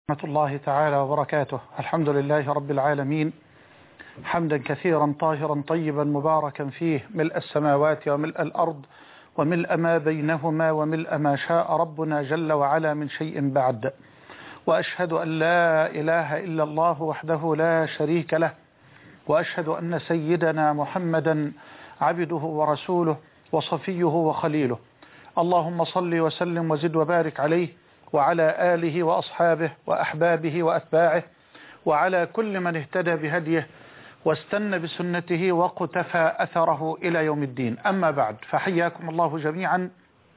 ورحمة الله تعالى وبركاته. الحمد لله رب العالمين، حمدا كثيرا طاهرا طيبا مباركا فيه، ملء السماوات وملء الأرض وملء ما بينهما وملء ما شاء ربنا جل وعلا من شيء بعد. وأشهد أن لا إله إلا الله وحده لا شريك له، وأشهد أن سيدنا محمدا عبده ورسوله وصفيه وخليله. اللهم صل وسلم وزد وبارك عليه وعلى آله وأصحابه وأحبابه وأتباعه وعلى كل من اهتدى بهديه واستنى بسنته وقتفى أثره إلى يوم الدين. أما بعد، فحياكم الله جميعا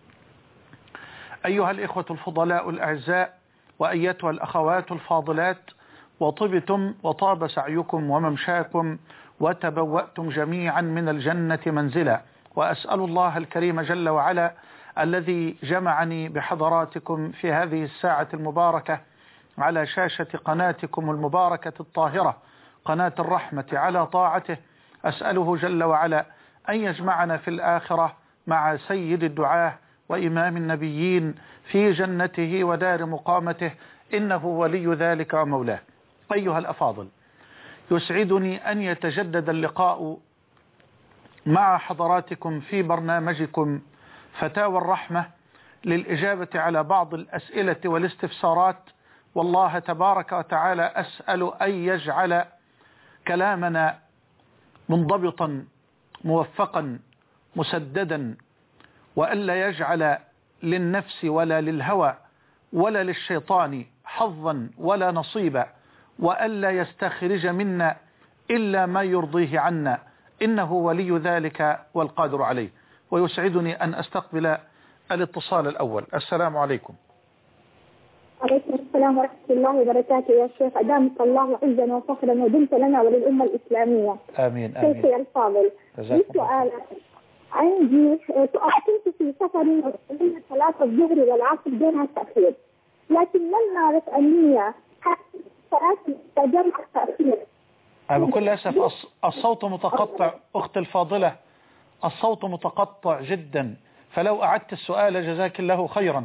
أيها الإخوة الفضلاء الأعزاء وأيتها الأخوات الفاضلات، وطبتم وطاب سعيكم وممشاكم وتبوأتم جميعا من الجنة منزلا. وأسأل الله الكريم جل وعلا الذي جمعني بحضراتكم في هذه الساعة المباركة على شاشة قناتكم المباركة الطاهرة، قناة الرحمة، على طاعته، أسأله جل وعلا أن يجمعنا في الآخرة مع سيد الدعاة وإمام النبيين في جنته ودار مقامته، إنه ولي ذلك ومولاه. أيها الأفاضل، يسعدني أن يتجدد اللقاء مع حضراتكم في برنامجكم فتاوى الرحمة للإجابة على بعض الأسئلة والاستفسارات. والله تبارك وتعالى أسأل أن يجعل كلامنا منضبطا موفقا مسددا، وألا يجعل للنفس ولا للهوى ولا للشيطان حظا ولا نصيبا، وألا يستخرج منا إلا ما يرضيه عنا، إنه ولي ذلك والقادر عليه. ويسعدني أن أستقبل الاتصال الأول. السلام عليكم. عليكم السلام ورحمة الله وبركاته. يا شيخ، أدامك الله عزا وفخرا ودمت لنا وللأمة الإسلامية. آمين آمين. شيخي الفاضل، لي سؤال. عندي كنت في سفر بين صلاة الظهر والعصر بينها التأخير، لكن لم نعرف النية صلاة تجمع التأخير. بكل أسف الصوت متقطع أخت الفاضلة، الصوت متقطع جدا، فلو أعدت السؤال جزاك الله خيرا.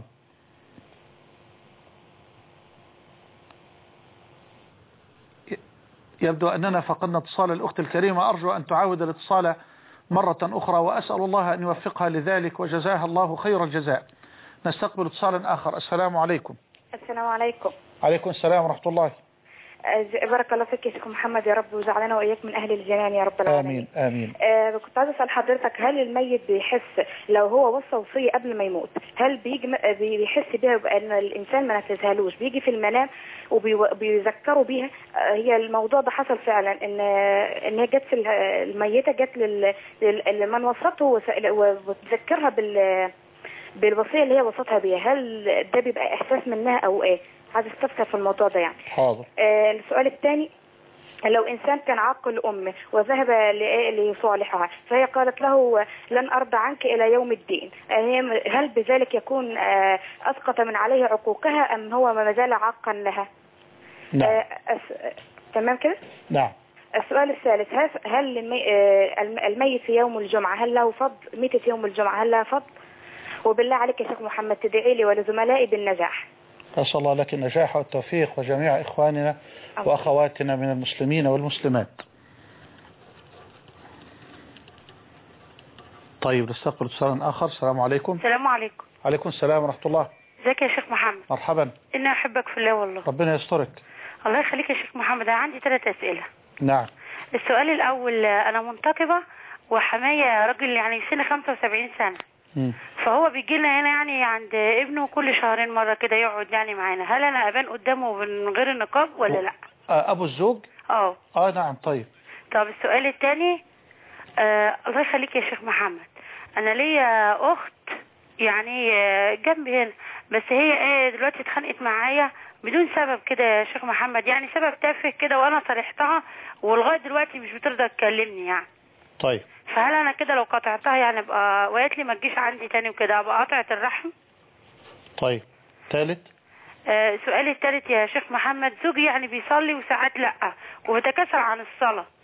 يبدو أننا فقدنا اتصال الأخت الكريمة، أرجو أن تعاود الاتصال مرة أخرى، وأسأل الله أن يوفقها لذلك وجزاها الله خير الجزاء. نستقبل اتصالا آخر. السلام عليكم. السلام عليكم. عليكم السلام ورحمة الله. بارك الله فيك يا شيخ محمد، يا رب وجعلنا وإياك من أهل الجنان يا رب العالمين. آمين آمين. كنت عايز أسأل حضرتك، هل الميت بيحس لو هو وصى وصية قبل ما يموت، هل بيحس بها بأن الإنسان ما نفذهالوش، بيجي في المنام وبيذكروا بيها؟ هي الموضوع ده حصل فعلا، إن هي جت في الميتة، جت لمن وصته وتذكرها بالوصية اللي هي وصتها بيها. هل ده بيبقى إحساس منها أو إيه؟ عايز استفسر في الموضوع ده يعني. حاضر. السؤال الثاني، لو إنسان كان عاقل أمه وذهب لصالحها، فهي قالت له لن أرضى عنك إلى يوم الدين، هل بذلك يكون أسقط من عليه عقوقها أم هو ما زال عاقا لها؟ نعم. تمام كده؟ نعم. السؤال الثالث، هل الميت في يوم الجمعة هل له فضل؟ ميتة يوم الجمعة هل لها فضل؟ وبالله عليك يا شيخ محمد تدعي لي ولزملائي بالنجاح. أسأل الله لك النجاح والتوفيق وجميع إخواننا وأخواتنا من المسلمين والمسلمات. طيب، نستقبل اتصالا آخر. السلام عليكم. السلام عليكم. عليكم السلام ورحمة الله. ازيك يا شيخ محمد؟ مرحبا. إني أحبك في الله والله. ربنا يسترك. الله يخليك يا شيخ محمد. أنا عندي 3 أسئلة. نعم. السؤال الأول، أنا منتقبة وحماية راجل يعني سنة 75 سنة، فهو بيجي لنا هنا يعني عند ابنه كل شهرين مرة كده يقعد يعني معانا، هل أنا أبان قدامه من غير النقاب ولا لا؟ أبو الزوج؟ نعم. طيب السؤال الثاني، الله يخليك يا شيخ محمد، أنا ليا أخت يعني جنبي هنا، بس هي دلوقتي اتخانقت معايا بدون سبب كده يا شيخ محمد، يعني سبب تافه كده، وأنا صرحتها ولغاية دلوقتي مش بترضى تكلمني يعني. طيب، فهل انا كده لو قطعتها يعني ابقى وقالت لي ما تجيش عندي تاني وكده ابقى قطعت الرحم؟ طيب. ثالث. السؤال الثالث يا شيخ محمد، زوجي يعني بيصلي وساعات لا وبتكاسل عن الصلاة. مين؟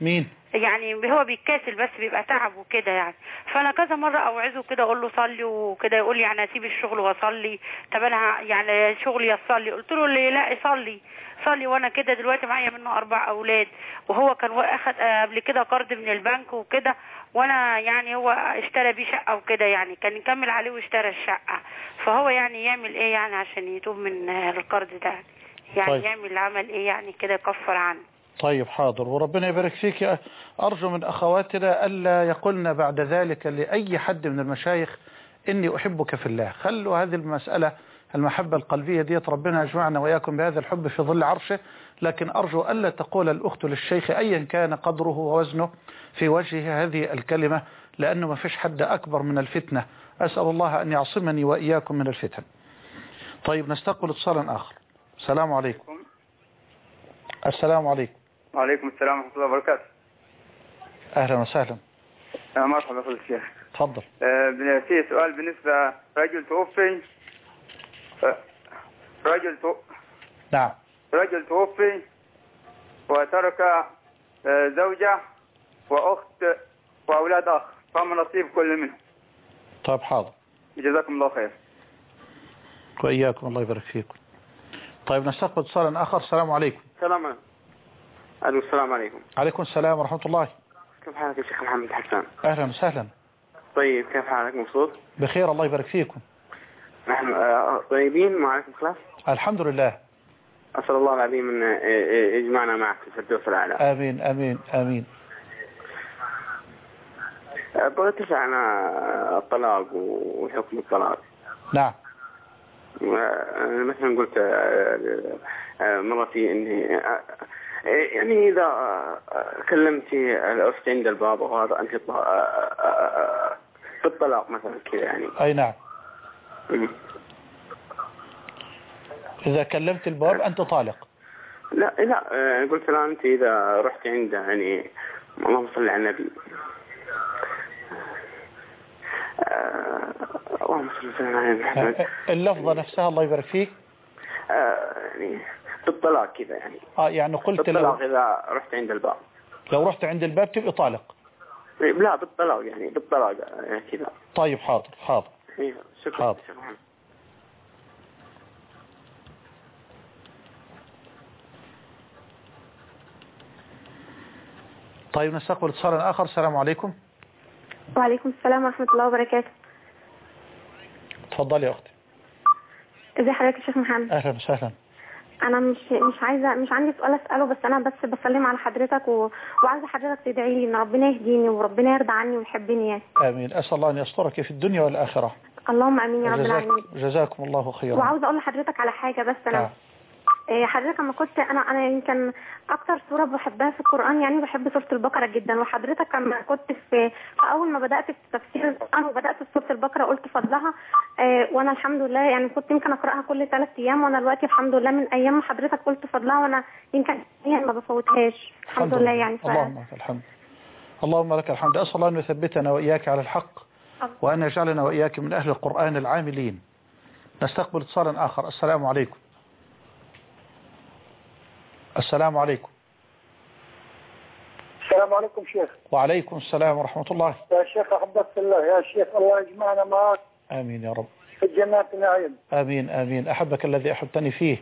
يعني هو بيتكاسل بس بيبقى تعب وكده يعني. فانا كذا مره اوعظه كده اقول له صلي وكده، يقول لي يعني اسيب الشغل واصلي؟ طب انا يعني شغلي يصلي؟ قلت له لا صلي. وانا كده دلوقتي معايا منه 4 اولاد، وهو كان اخد قبل كده قرض من البنك وكده، وانا يعني هو اشترى بيه شقه وكده يعني، كان يكمل عليه واشترى الشقه. فهو يعني يعمل ايه يعني عشان يتوب من القرض ده؟ يعني طيب. يعمل عمل ايه يعني كده يكفر عنه؟ طيب حاضر، وربنا يبارك فيك. أرجو من أخواتنا ألا يقولن بعد ذلك لأي حد من المشايخ إني أحبك في الله. خلوا هذه المسألة المحبة القلبية ديت ربنا يجمعنا وإياكم بهذا الحب في ظل عرشه. لكن أرجو ألا تقول الأخت للشيخ أيا كان قدره ووزنه في وجه هذه الكلمة، لأنه ما فيش حد أكبر من الفتنة. أسأل الله أن يعصمني وإياكم من الفتن. طيب نستقبل اتصالا آخر. السلام عليكم. السلام عليكم. وعليكم السلام ورحمة الله وبركاته. أهلا وسهلا. مرحبا فضل الشيخ. تفضل. في سؤال بالنسبة رجل توفي. نعم. رجل توفي وترك زوجة وأخت وأولاد أخ، فما نصيب كل منهم؟ طيب حاضر. جزاكم الله خير. وإياكم الله يبارك فيكم. طيب نستقبل اتصالا آخر. السلام عليكم. السلام عليكم. السلام عليكم. عليكم السلام ورحمة الله. كيف حالك يا شيخ محمد حسان؟ أهلا وسهلا. طيب كيف حالك؟ مبسوط؟ بخير الله يبارك فيكم. نحن طيبين وعليكم خلاص؟ الحمد لله. أسأل الله العظيم أن يجمعنا معك في الفردوس الأعلى. آمين آمين آمين. بغيت تسأل عن الطلاق وحكم الطلاق. نعم. مثلا قلت مرتي إني يعني إذا كلمت الأخت عند الباب وهذا أنت بالطلاق مثلا كذا يعني. أي نعم. إذا كلمت الباب أنت طالق. لا قلت لها أنت إذا رحت عنده يعني اللهم صل على النبي اللهم صل على محمد. اللفظة نفسها الله يبارك فيك. يعني بالطلاق كذا يعني. يعني قلت بالطلاق إذا رحت عند الباب. لو رحت عند الباب تبقى طالق. لا بالطلاق يعني بالطلاق كذا. طيب حاضر حاضر. شكرا. حاضر. طيب نستقبل اتصالا آخر. السلام عليكم. وعليكم السلام ورحمة الله وبركاته. تفضلي يا أختي. ازي حضرتك يا شيخ محمد؟ أهلا وسهلا. أنا مش عندي سؤال أسأله، بس أنا بس بسلم على حضرتك وعايزة حضرتك تدعي لي إن ربنا يهديني وربنا يرضى عني ويحبني يعني. آمين. أسأل الله أن يسترك في الدنيا والآخرة. اللهم آمين يا رب العالمين. جزاكم الله خيرا. وعاوزة أقول لحضرتك على حاجة بس أنا حضرتك لما كنت أنا يمكن أكتر سورة بحبها في القرآن يعني بحب سورة البقرة جدا، وحضرتك لما كنت في أول ما بدأت في تفسير القرآن وبدأت في سورة البقرة قلت فضلها، وأنا الحمد لله يعني كنت يمكن أقرأها كل 3 أيام، وأنا دلوقتي الحمد لله من أيام ما حضرتك قلت فضلها وأنا يمكن ما بفوتهاش الحمد لله يعني. اللهم لك الحمد. اللهم لك الحمد. أسأل الله أن يثبتنا وإياك على الحق وأن يجعلنا وإياك من أهل القرآن العاملين. نستقبل اتصالا آخر. السلام عليكم. السلام عليكم. السلام عليكم شيخ. وعليكم السلام ورحمة الله. يا شيخ أحبك في الله يا شيخ، الله يجمعنا معك. آمين يا رب. في الجنات النعيم. آمين آمين. أحبك الذي أحبتني فيه.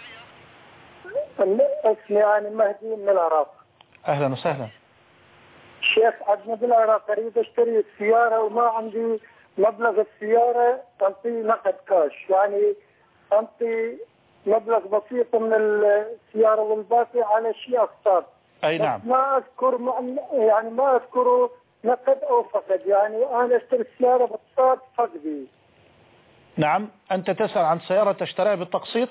اسمي أنا مهدي من العراق. أهلا وسهلا. شيخ عندنا بالعراق أريد أشتري السيارة وما عندي مبلغ السيارة، أنطي نقد كاش يعني أنطي مبلغ بسيط من السيارة والباقي على شيء أقساط. أي نعم. ما أذكر يعني ما أذكره نقد أو فقد، يعني أنا أشتري السيارة باقساط فقدي. نعم. أنت تسأل عن سيارة تشتريها بالتقسيط؟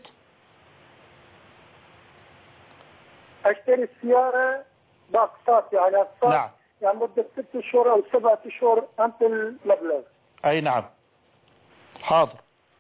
أشتري السيارة باقساط يعني أقساط. نعم. يعني مدة 6 شهور أو 7 شهور أنت المبلغ. أي نعم. حاضر.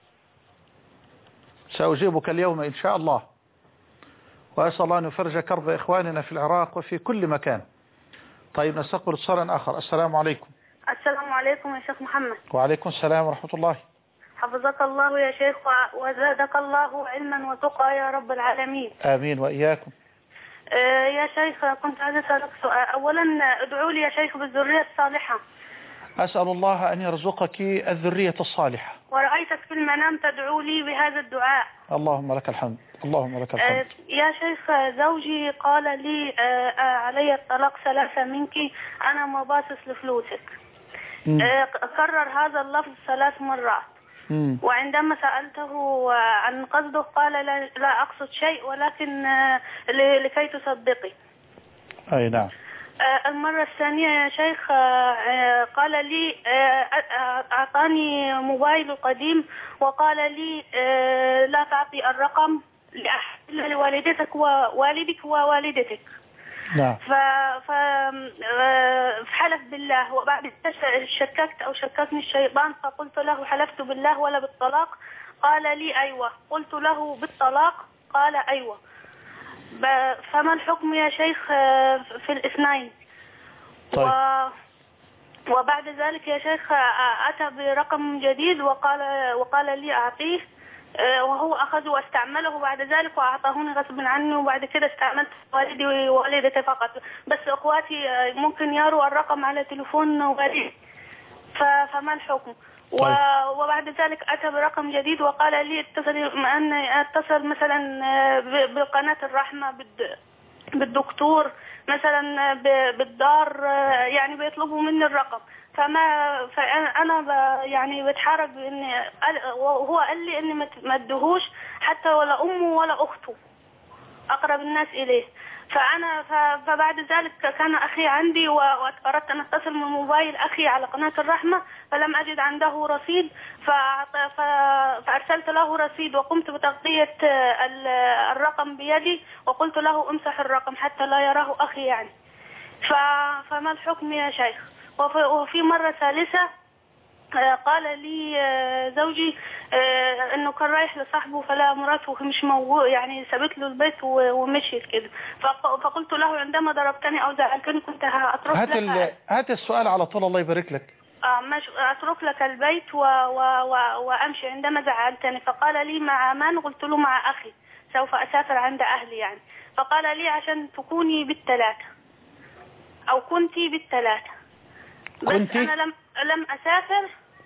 سأجيبك اليوم إن شاء الله، وأسأل الله أن يفرج كرب إخواننا في العراق وفي كل مكان. طيب نستقبل اتصالا آخر. السلام عليكم. السلام عليكم يا شيخ محمد. وعليكم السلام ورحمة الله. حفظك الله يا شيخ وزادك الله علما وتقى يا رب العالمين. آمين وإياكم. يا شيخ كنت عايزة أسألك سؤال. أولا ادعوا لي يا شيخ بالذرية الصالحة. أسأل الله أن يرزقك الذرية الصالحة. ورأيتك في المنام تدعو لي بهذا الدعاء. اللهم لك الحمد. اللهم لك الحمد. يا شيخ زوجي قال لي علي الطلاق 3 منك، أنا ما باصص لفلوسك. كرر هذا اللفظ 3 مرات. وعندما سألته عن قصده قال لا أقصد شيء، ولكن لكي تصدقي. أي نعم. المرة الثانية يا شيخ قال لي أعطاني موبايل قديم وقال لي لا تعطي الرقم إلا لوالدتك ووالدك ووالدتك. نعم. فحلف بالله، وبعد شككني الشيطان فقلت له حلفت بالله ولا بالطلاق؟ قال لي أيوة. قلت له بالطلاق؟ قال أيوة. فما الحكم يا شيخ في الاثنين؟ طيب. وبعد ذلك يا شيخ أتى برقم جديد وقال لي أعطيه، وهو أخذ واستعمله بعد ذلك وأعطاهوني غصب عني، وبعد كده استعملت والدي ووالدتي فقط، بس أخواتي ممكن يروا الرقم على تليفون والدي. فما الحكم؟ طيب. وبعد ذلك أتى برقم جديد وقال لي اتصل مثلا بقناة الرحمة بالدكتور مثلا بالدار، يعني بيطلبوا مني الرقم. فأنا يعني بتحرج بإني وهو قال لي إني ما ادهوش حتى ولا أمه ولا أخته أقرب الناس إليه. فبعد ذلك كان أخي عندي وأردت أن أتصل من موبايل أخي على قناة الرحمة، فلم أجد عنده رصيد، فأرسلت له رصيد وقمت بتغطية الرقم بيدي وقلت له امسح الرقم حتى لا يراه أخي يعني. فما الحكم يا شيخ؟ وفي مرة ثالثة قال لي زوجي انه كان رايح لصاحبه فلا مراته مش موجود، يعني سابت له البيت ومشيت كده. فقلت له عندما ضربتني او زعلتني كنت هاترك لك هات السؤال على طول. الله يبارك لك. مش اترك لك البيت وامشي عندما زعلتني. فقال لي مع من؟ قلت له مع اخي، سوف اسافر عند اهلي يعني. فقال لي عشان تكوني بالثلاثة او كنتي بالثلاثة. بس انا لم اسافر.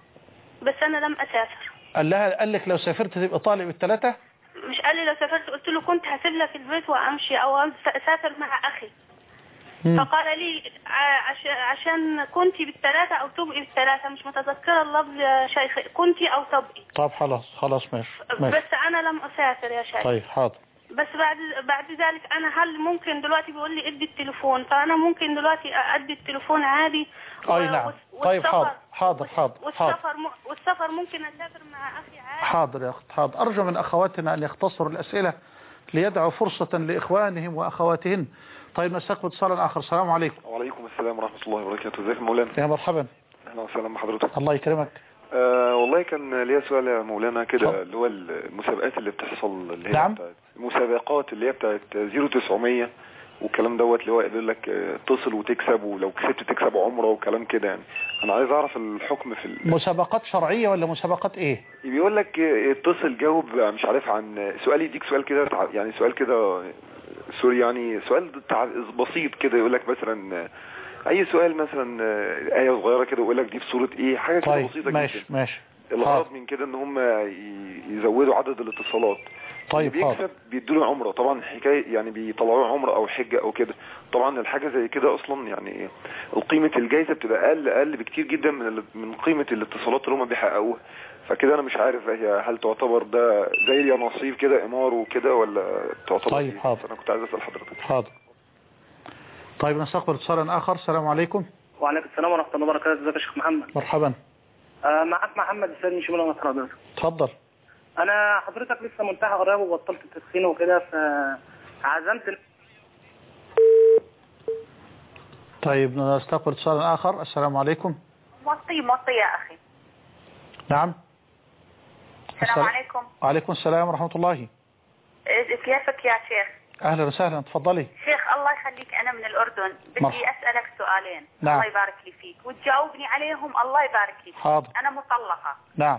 قال لك لو سافرت تبقى طالب بالثلاثة؟ مش قال لي لو سافرت، قلت له كنت هسيب لك البيت وامشي او اسافر مع اخي. فقال لي عشان كنتي بالثلاثة او تبقي بالثلاثة، مش متذكرة اللفظ يا شيخ، كنتي او تبقي. طب خلاص ماشي. بس انا لم اسافر يا شيخ. طيب حاضر. بس بعد ذلك انا هل ممكن دلوقتي بيقول لي ادي التليفون، فانا ممكن دلوقتي ادي التليفون عادي؟ اي نعم. طيب حاضر. والسفر ممكن اسافر مع اخي عادي؟ حاضر يا اخت حاضر. ارجو من اخواتنا ان يختصروا الاسئله ليدعوا فرصه لاخوانهم واخواتهن. طيب نستقبل اتصالا اخر. السلام عليكم. وعليكم السلام ورحمه الله وبركاته. ازيك يا مولانا؟ يا مرحبا. اهلا وسهلا بحضرتك. الله يكرمك. والله كان ليا سؤال يا مولانا كده، اللي هو المسابقات اللي بتحصل اللي هي نعم. بتاعت المسابقات اللي هي بتاعت 0900 والكلام دوت، اللي هو يقول لك اتصل وتكسب، ولو كسبت تكسب عمره وكلام كده يعني. انا عايز اعرف الحكم في مسابقات شرعيه ولا مسابقات ايه؟ بيقول لك اتصل جاوب مش عارف عن سؤال، يديك سؤال كده يعني سؤال كده سوري يعني سؤال بسيط كده، يقول لك مثلا اي سؤال مثلا آية صغيرة كده ويقول لك دي في سورة ايه، حاجة كده طيب بسيطة ماشي جدا. ماشي. الغرض من كده ان هم يزودوا عدد الاتصالات. طيب بيكسب بيدوا له عمره، طبعا حكايه يعني بيطلعوا عمره او حجه او كده. طبعا الحاجه زي كده اصلا يعني قيمه الجائزه بتبقى اقل بكتير جدا من قيمه الاتصالات اللي هم بيحققوها. فكده انا مش عارف هل تعتبر ده زي اليانصيب كده امار وكده ولا تعتبر طيب حاضر. انا كنت عايز اسال حضرتك. حاضر. طيب نستقبل اتصالا اخر. السلام عليكم. وعليكم السلام ورحمه الله وبركاته. ازيك يا شيخ محمد؟ مرحبا. معك محمد السيد من شمال حضرتك. اتفضل. انا حضرتك لسه منتهى قريب وبطلت التدخين وكده، فعزمت. طيب نستقبل اتصال اخر. السلام عليكم. موطي يا اخي. نعم. السلام عليكم. وعليكم السلام ورحمة الله. كيفك يا شيخ؟ اهلا وسهلا. تفضلي. شيخ الله يخليك، انا من الاردن، بدي اسالك سؤالين. نعم. الله يبارك لي فيك وتجاوبني عليهم. الله يبارك لي فيك. حاضر. انا مطلقه. نعم.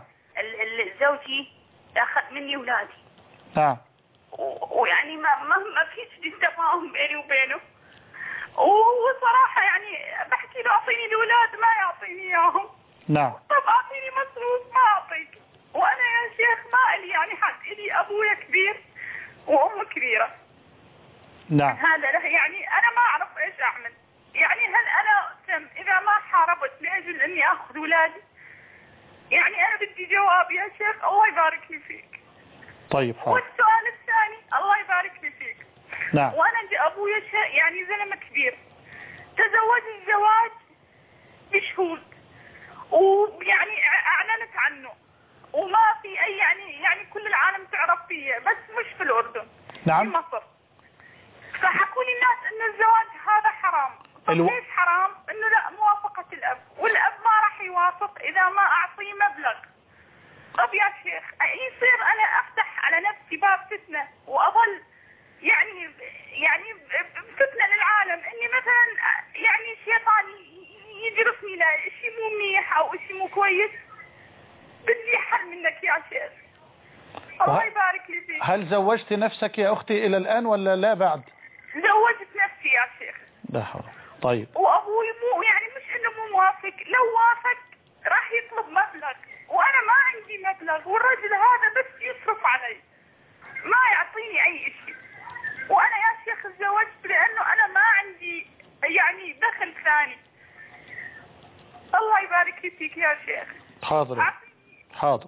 زوجي اخذ مني اولادي. نعم. ويعني ما فيش تفاهم تفاهم بيني وبينه، وصراحة يعني بحكي له أعطيني الأولاد ما يعطيني إياهم. نعم. طب أعطيني مصروف ما أعطيك، وأنا يا شيخ ما إلي يعني حد، إلي أبويا كبير وأم كبيرة. نعم. هذا يعني أنا ما أعرف إيش أعمل. يعني هل أنا إذا ما حاربت لأجل إني أخذ أولادي؟ يعني أنا بدي جواب يا شيخ، الله يبارك لي فيك. طيب حاضر. والسؤال الثاني الله يبارك لي فيك. نعم. وأنا أبويا يعني زلمة كبير، تزوج الزواج بشهود، ويعني أعلنت عنه وما في أي يعني كل العالم تعرف فيه، بس مش في الأردن. نعم. في مصر. فحكوا لي الناس إن الزواج هذا حرام. طب ليش حرام؟ إنه لا موافقة الأب، والأب ما راح يوافق إذا ما أعطيه مبلغ. طب يا شيخ يصير أنا أفتح على نفسي باب فتنة وأظل يعني فتنة للعالم، إني مثلا يعني الشيطان يجرفني لشيء مو منيح أو شيء مو كويس. بدي حل منك يا شيخ، الله يبارك لي فيك. هل زوجت نفسك يا أختي إلى الآن ولا لا بعد؟ زوجت نفسي يا شيخ. لا حول. طيب. وأبوي مو يعني مش إنه مو موافق، لو وافق راح يطلب مبلغ، وأنا ما عندي مبلغ، والرجل هذا بس يصرف علي ما يعطيني أي شيء. وأنا يا شيخ تزوجت لأنه أنا ما عندي يعني دخل ثاني. الله يبارك فيك يا شيخ. حاضر حاضر.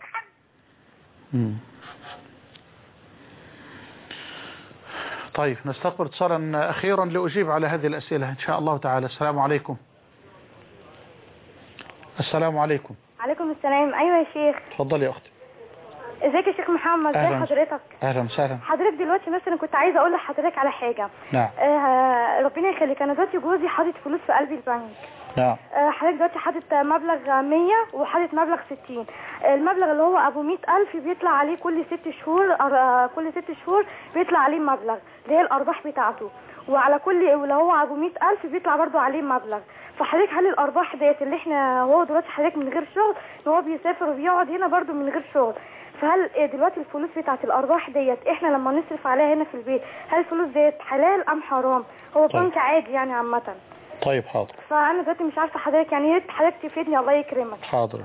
طيب نستقبل اتصالا أخيرا لأجيب على هذه الأسئلة إن شاء الله تعالى. السلام عليكم. السلام عليكم. عليكم السلام. أيوة يا شيخ. تفضل يا أختي. ازيك يا شيخ محمد؟ ازي حضرتك؟ اهلا وسهلا. حضرتك دلوقتي مثلا كنت عايزه اقول لحضرتك على حاجه. نعم. ربنا يخليك، انا دلوقتي جوزي حاطط فلوس في قلب البنك. نعم. حضرتك دلوقتي حاطط مبلغ 100 وحاطط مبلغ 60. المبلغ اللي هو ابو 100,000 بيطلع عليه كل 6 شهور، كل 6 شهور بيطلع عليه مبلغ اللي هي الارباح بتاعته، وعلى كل اللي هو ابو 100,000 بيطلع برضو عليه مبلغ. فحضرتك هل الارباح ديت اللي احنا هو دلوقتي حضرتك من غير شغل، ان هو بيسافر وبيقعد هنا برضو من غير شغل، فهل دلوقتي الفلوس بتاعت الارباح ديت احنا لما نصرف عليها هنا في البيت هل الفلوس ديت حلال ام حرام؟ هو بنك عادي يعني عامه. طيب حاضر. فانا دلوقتي مش عارفه حضرتك، يعني يا ريت حضرتك تفيدني الله يكرمك. حاضر.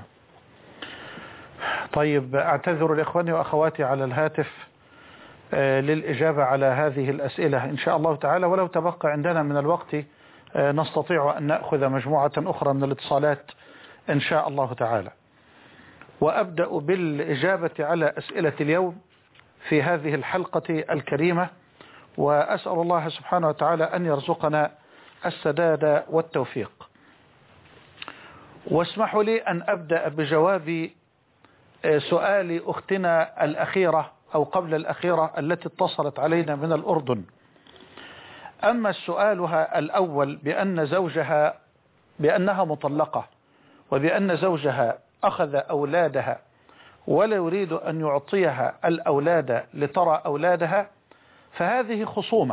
طيب اعتذر لاخواني واخواتي على الهاتف للاجابه على هذه الاسئله ان شاء الله تعالى، ولو تبقى عندنا من الوقت نستطيع ان ناخذ مجموعه اخرى من الاتصالات ان شاء الله تعالى. وأبدأ بالإجابة على أسئلة اليوم في هذه الحلقة الكريمة، وأسأل الله سبحانه وتعالى أن يرزقنا السداد والتوفيق. واسمحوا لي أن أبدأ بجواب سؤال أختنا الأخيرة أو قبل الأخيرة التي اتصلت علينا من الأردن. أما سؤالها الأول بأنها مطلقة وبأن زوجها أخذ أولادها ولا يريد أن يعطيها الأولاد لترى أولادها، فهذه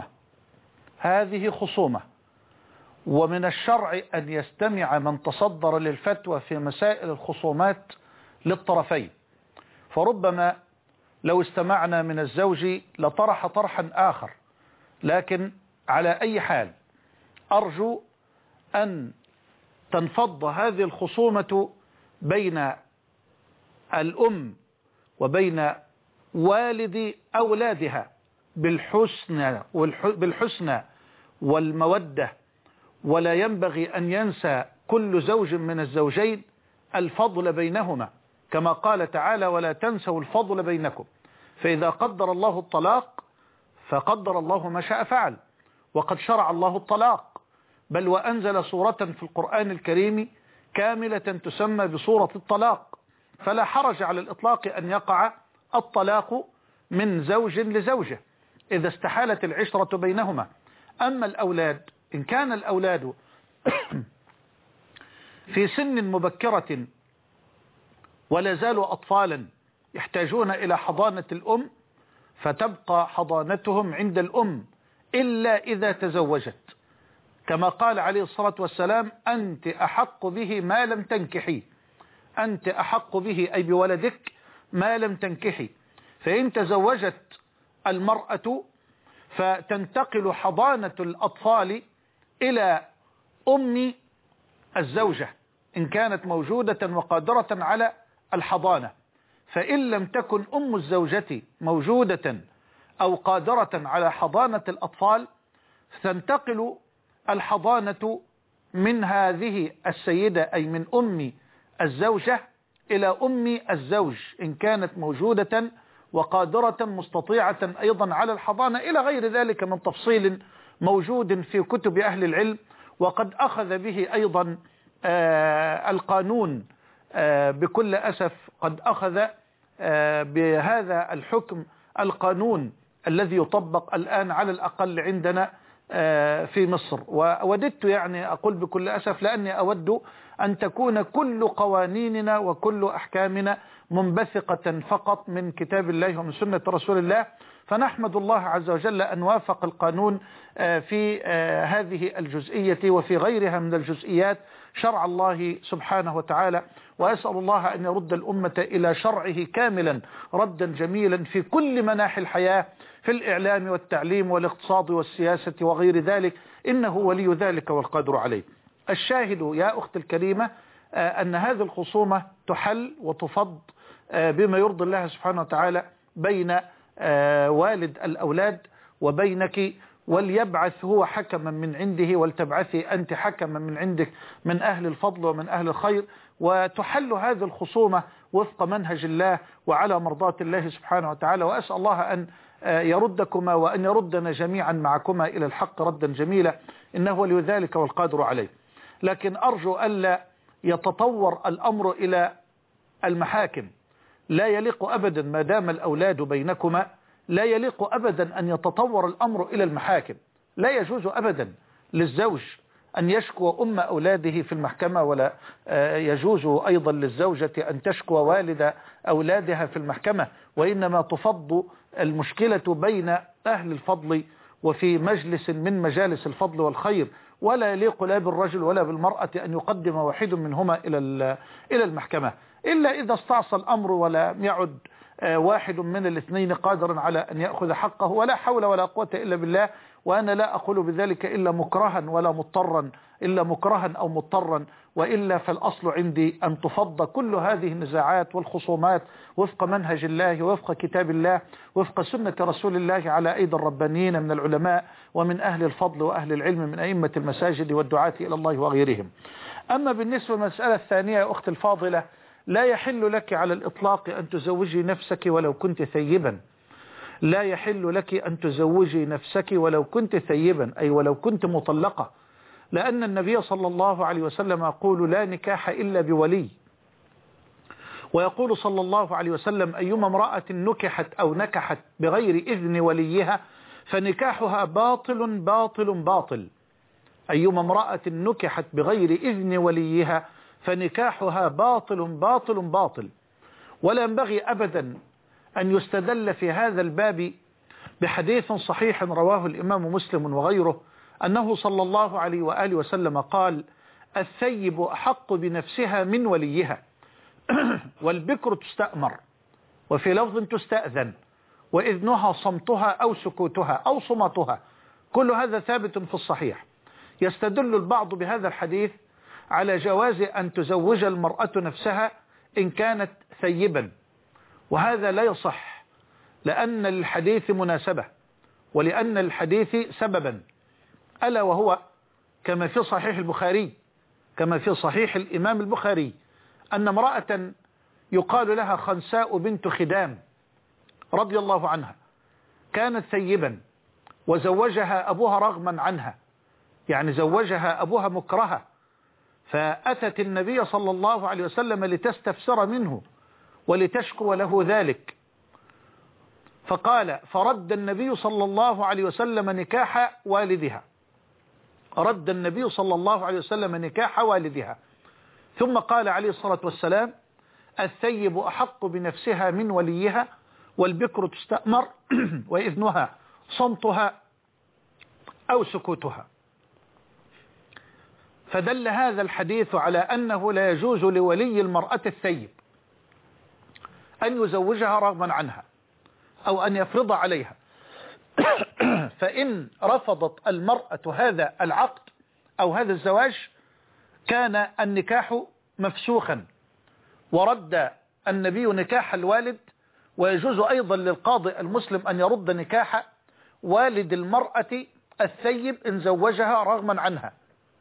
خصومة، ومن الشرع أن يستمع من تصدر للفتوى في مسائل الخصومات للطرفين. فربما لو استمعنا من الزوج لطرح طرحا آخر، لكن على أي حال أرجو أن تنفض هذه الخصومة بين الأم وبين والد أولادها بالحسنى والمودة، ولا ينبغي أن ينسى كل زوج من الزوجين الفضل بينهما، كما قال تعالى ولا تنسوا الفضل بينكم. فإذا قدر الله الطلاق فقدر الله ما شاء فعل، وقد شرع الله الطلاق، بل وأنزل سورة في القرآن الكريم كاملة تسمى بسورة الطلاق، فلا حرج على الإطلاق أن يقع الطلاق من زوج لزوجه إذا استحالت العشرة بينهما. أما الأولاد إن كان الأولاد في سن مبكرة ولا زالوا أطفالا يحتاجون إلى حضانة الأم، فتبقى حضانتهم عند الأم إلا إذا تزوجت، كما قال عليه الصلاة والسلام أنت أحق به ما لم تنكحي، أنت أحق به أي بولدك ما لم تنكحي. فإن تزوجت المرأة فتنتقل حضانة الأطفال إلى أم الزوجة إن كانت موجودة وقادرة على الحضانة. فإن لم تكن أم الزوجة موجودة أو قادرة على حضانة الأطفال تنتقل الحضانة من هذه السيدة أي من أم الزوجة إلى أم الزوج إن كانت موجودة وقادرة مستطيعة أيضا على الحضانة، إلى غير ذلك من تفصيل موجود في كتب أهل العلم. وقد أخذ به أيضا القانون بكل أسف، قد أخذ بهذا الحكم القانون الذي يطبق الآن على الأقل عندنا في مصر. ووددت يعني أقول بكل أسف لأني أود أن تكون كل قوانيننا وكل أحكامنا منبثقة فقط من كتاب الله ومن سنة رسول الله. فنحمد الله عز وجل أن وافق القانون في هذه الجزئية وفي غيرها من الجزئيات شرع الله سبحانه وتعالى. وأسأل الله أن يرد الأمة إلى شرعه كاملا ردا جميلا في كل مناحي الحياة، في الإعلام والتعليم والاقتصاد والسياسة وغير ذلك، إنه ولي ذلك والقادر عليه. الشاهد يا أخت الكريمة أن هذه الخصومة تحل وتفض بما يرضي الله سبحانه وتعالى بين والد الأولاد وبينك، وليبعث هو حكما من عنده ولتبعثي أنت حكما من عندك من أهل الفضل ومن أهل الخير، وتحل هذه الخصومة وفق منهج الله وعلى مرضاة الله سبحانه وتعالى. وأسأل الله أن يردكما وأن يردنا جميعا معكما إلى الحق ردا جميلا، إنه ولي ذلك والقادر عليه. لكن أرجو ألا يتطور الأمر إلى المحاكم، لا يليق أبدا ما دام الأولاد بينكما، لا يليق أبدا أن يتطور الأمر إلى المحاكم. لا يجوز أبدا للزوج أن يشكو أم أولاده في المحكمة، ولا يجوز أيضا للزوجة أن تشكو والد أولادها في المحكمة، وإنما تفض المشكلة بين أهل الفضل وفي مجلس من مجالس الفضل والخير. ولا يليق لا بالرجل ولا بالمرأة أن يقدم واحد منهما إلى المحكمة، إلا إذا استعصى الأمر ولا يعد واحد من الاثنين قادرا على أن يأخذ حقه، ولا حول ولا قوة إلا بالله. وأنا لا أقول بذلك إلا مكرها ولا مضطرا، إلا مكرها أو مضطرا، وإلا فالأصل عندي أن تفض كل هذه النزاعات والخصومات وفق منهج الله وفق كتاب الله وفق سنة رسول الله على أيدي الربانيين من العلماء ومن أهل الفضل وأهل العلم من أئمة المساجد والدعاة إلى الله وغيرهم. أما بالنسبة للمسألة الثانية يا أخت الفاضلة، لا يحل لك على الإطلاق أن تزوجي نفسك ولو كنت ثيبا. لا يحل لك أن تزوجي نفسك ولو كنت ثيبا، أي ولو كنت مطلقة، لأن النبي صلى الله عليه وسلم يقول لا نكاح إلا بولي، ويقول صلى الله عليه وسلم أيما امرأة نكحت أو نكحت بغير إذن وليها فنكاحها باطل باطل باطل. أيما امرأة نكحت بغير إذن وليها فنكاحها باطل باطل باطل. ولا ينبغي أبدا أن يستدل في هذا الباب بحديث صحيح رواه الإمام مسلم وغيره أنه صلى الله عليه وآله وسلم قال الثيب أحق بنفسها من وليها، والبكر تستأمر، وفي لفظ تستأذن، وإذنها صمتها أو سكوتها أو صمتها، كل هذا ثابت في الصحيح. يستدل البعض بهذا الحديث على جواز أن تزوج المرأة نفسها إن كانت ثيبا، وهذا لا يصح، لأن الحديث مناسبة ولأن الحديث سببا، ألا وهو كما في صحيح البخاري، كما في صحيح الإمام البخاري، أن امرأة يقال لها خنساء بنت خدام رضي الله عنها كانت ثيبا وزوجها أبوها رغما عنها، يعني زوجها أبوها مكرها، فأتت النبي صلى الله عليه وسلم لتستفسر منه ولتشكو له ذلك، فقال فرد النبي صلى الله عليه وسلم نكاح والدها، رد النبي صلى الله عليه وسلم نكاح والدها، ثم قال عليه الصلاة والسلام الثيب أحق بنفسها من وليها، والبكر تستأمر، وإذنها صمتها أو سكوتها. فدل هذا الحديث على أنه لا يجوز لولي المرأة الثيب أن يزوجها رغما عنها أو أن يفرض عليها. فإن رفضت المرأة هذا العقد أو هذا الزواج كان النكاح مفسوخا، ورد النبي نكاح الوالد، ويجوز أيضا للقاضي المسلم أن يرد نكاح والد المرأة الثيب إن زوجها رغما عنها.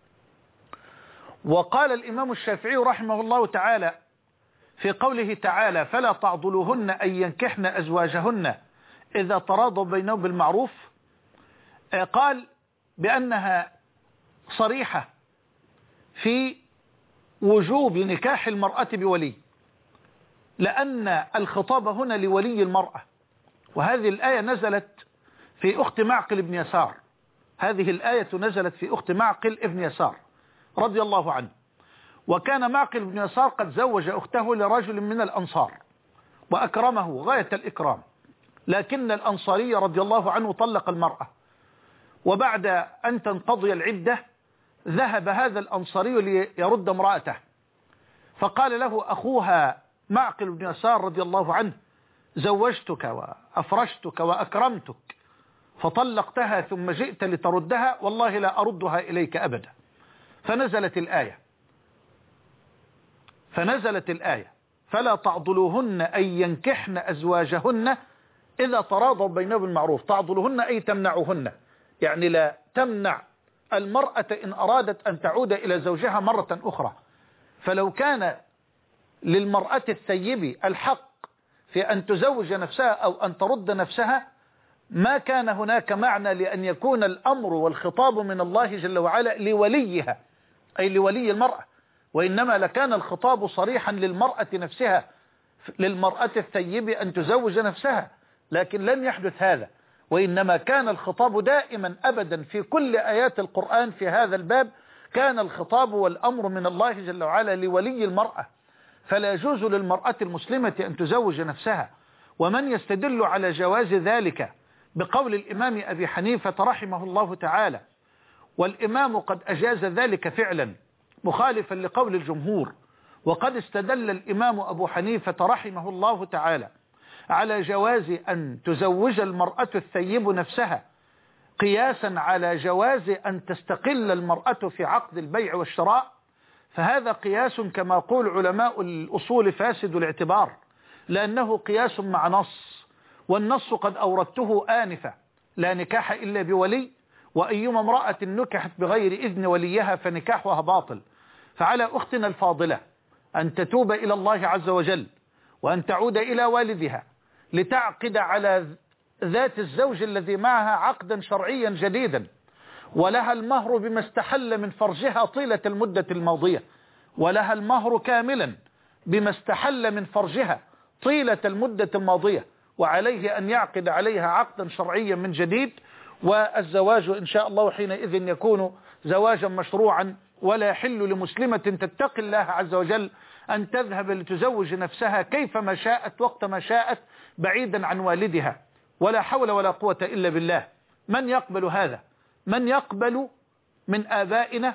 وقال الإمام الشافعي رحمه الله تعالى في قوله تعالى فلا تعضلوهن أن ينكحن أزواجهن إذا تراضوا بينهم بالمعروف، قال بأنها صريحة في وجوب نكاح المرأة بولي، لأن الخطاب هنا لولي المرأة. وهذه الآية نزلت في أخت معقل بن يسار، هذه الآية نزلت في أخت معقل بن يسار رضي الله عنه. وكان معقل بن يسار قد زوج أخته لرجل من الأنصار وأكرمه غاية الإكرام، لكن الأنصاري رضي الله عنه طلق المرأة، وبعد أن تنقضي العدة ذهب هذا الأنصاري ليرد امرأته، فقال له أخوها معقل بن يسار رضي الله عنه زوجتك وأفرشتك وأكرمتك فطلقتها ثم جئت لتردها، والله لا أردها إليك أبدا. فنزلت الآية فلا تعضلوهن أن ينكحن أزواجهن إذا تراضوا بينهم بالمعروف. تعضلوهن أي تمنعوهن، يعني لا تمنع المرأة إن أرادت أن تعود إلى زوجها مرة أخرى. فلو كان للمرأة الثيب الحق في أن تزوج نفسها أو أن ترد نفسها ما كان هناك معنى لأن يكون الأمر والخطاب من الله جل وعلا لوليها أي لولي المرأة، وإنما لكان الخطاب صريحا للمرأة نفسها، للمرأة الثيب أن تزوج نفسها، لكن لم يحدث هذا. وإنما كان الخطاب دائما أبدا في كل آيات القرآن في هذا الباب كان الخطاب والأمر من الله جل وعلا لولي المرأة، فلا يجوز للمرأة المسلمة أن تزوج نفسها. ومن يستدل على جواز ذلك بقول الإمام أبي حنيفة رحمه الله تعالى، والإمام قد أجاز ذلك فعلا مخالفا لقول الجمهور، وقد استدل الإمام أبو حنيفة رحمه الله تعالى على جواز أن تزوج المرأة الثيب نفسها قياسا على جواز أن تستقل المرأة في عقد البيع والشراء، فهذا قياس كما يقول علماء الأصول فاسد الاعتبار، لأنه قياس مع نص، والنص قد أوردته آنفة لا نكاح إلا بولي، وأيما امرأة نكحت بغير إذن وليها فنكاحها باطل. فعلى أختنا الفاضلة أن تتوب إلى الله عز وجل وأن تعود إلى والدها لتعقد على ذات الزوج الذي معها عقدا شرعيا جديدا، ولها المهر بما استحل من فرجها طيلة المدة الماضية، ولها المهر كاملا بما استحل من فرجها طيلة المدة الماضية، وعليه أن يعقد عليها عقدا شرعيا من جديد. والزواج إن شاء الله حينئذ يكون زواجا مشروعا، ولا يحل لمسلمة تتقي الله عز وجل أن تذهب لتزوج نفسها كيفما شاءت وقت ما شاءت بعيدا عن والدها، ولا حول ولا قوة إلا بالله. من يقبل هذا؟ من يقبل من آبائنا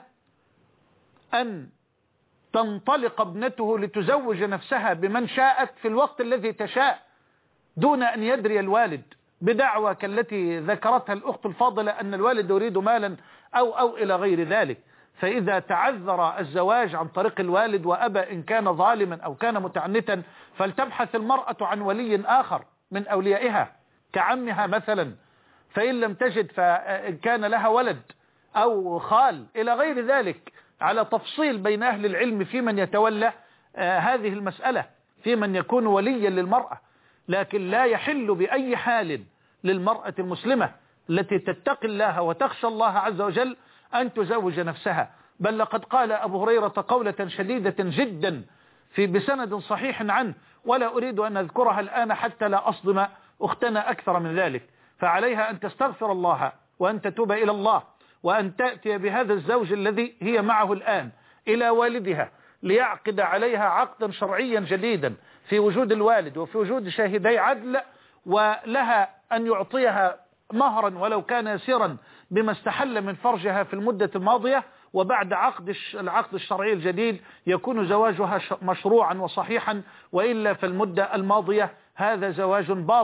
أن تنطلق ابنته لتزوج نفسها بمن شاءت في الوقت الذي تشاء دون أن يدري الوالد، بدعوى كالتي ذكرتها الأخت الفاضلة أن الوالد يريد مالا أو إلى غير ذلك؟ فإذا تعذر الزواج عن طريق الوالد وأبى إن كان ظالما أو كان متعنتا فلتبحث المرأة عن ولي آخر من أوليائها كعمها مثلا، فإن لم تجد فإن كان لها ولد أو خال إلى غير ذلك، على تفصيل بين أهل العلم في من يتولى هذه المسألة، في من يكون وليا للمرأة. لكن لا يحل بأي حال للمرأة المسلمة التي تتقي الله وتخشى الله عز وجل أن تزوج نفسها، بل لقد قال أبو هريرة قولة شديدة جدا بسند صحيح عنه، ولا أريد أن أذكرها الآن حتى لا أصدم أختنا أكثر من ذلك. فعليها أن تستغفر الله وأن تتوب إلى الله وأن تأتي بهذا الزوج الذي هي معه الآن إلى والدها ليعقد عليها عقدا شرعيا جديدا في وجود الوالد وفي وجود شاهدي عدل، ولها أن يعطيها مهرا ولو كان يسيرا بما استحل من فرجها في المدة الماضية، وبعد العقد الشرعي الجديد يكون زواجها مشروعا وصحيحا، وإلا فالمدة الماضية هذا زواج باطل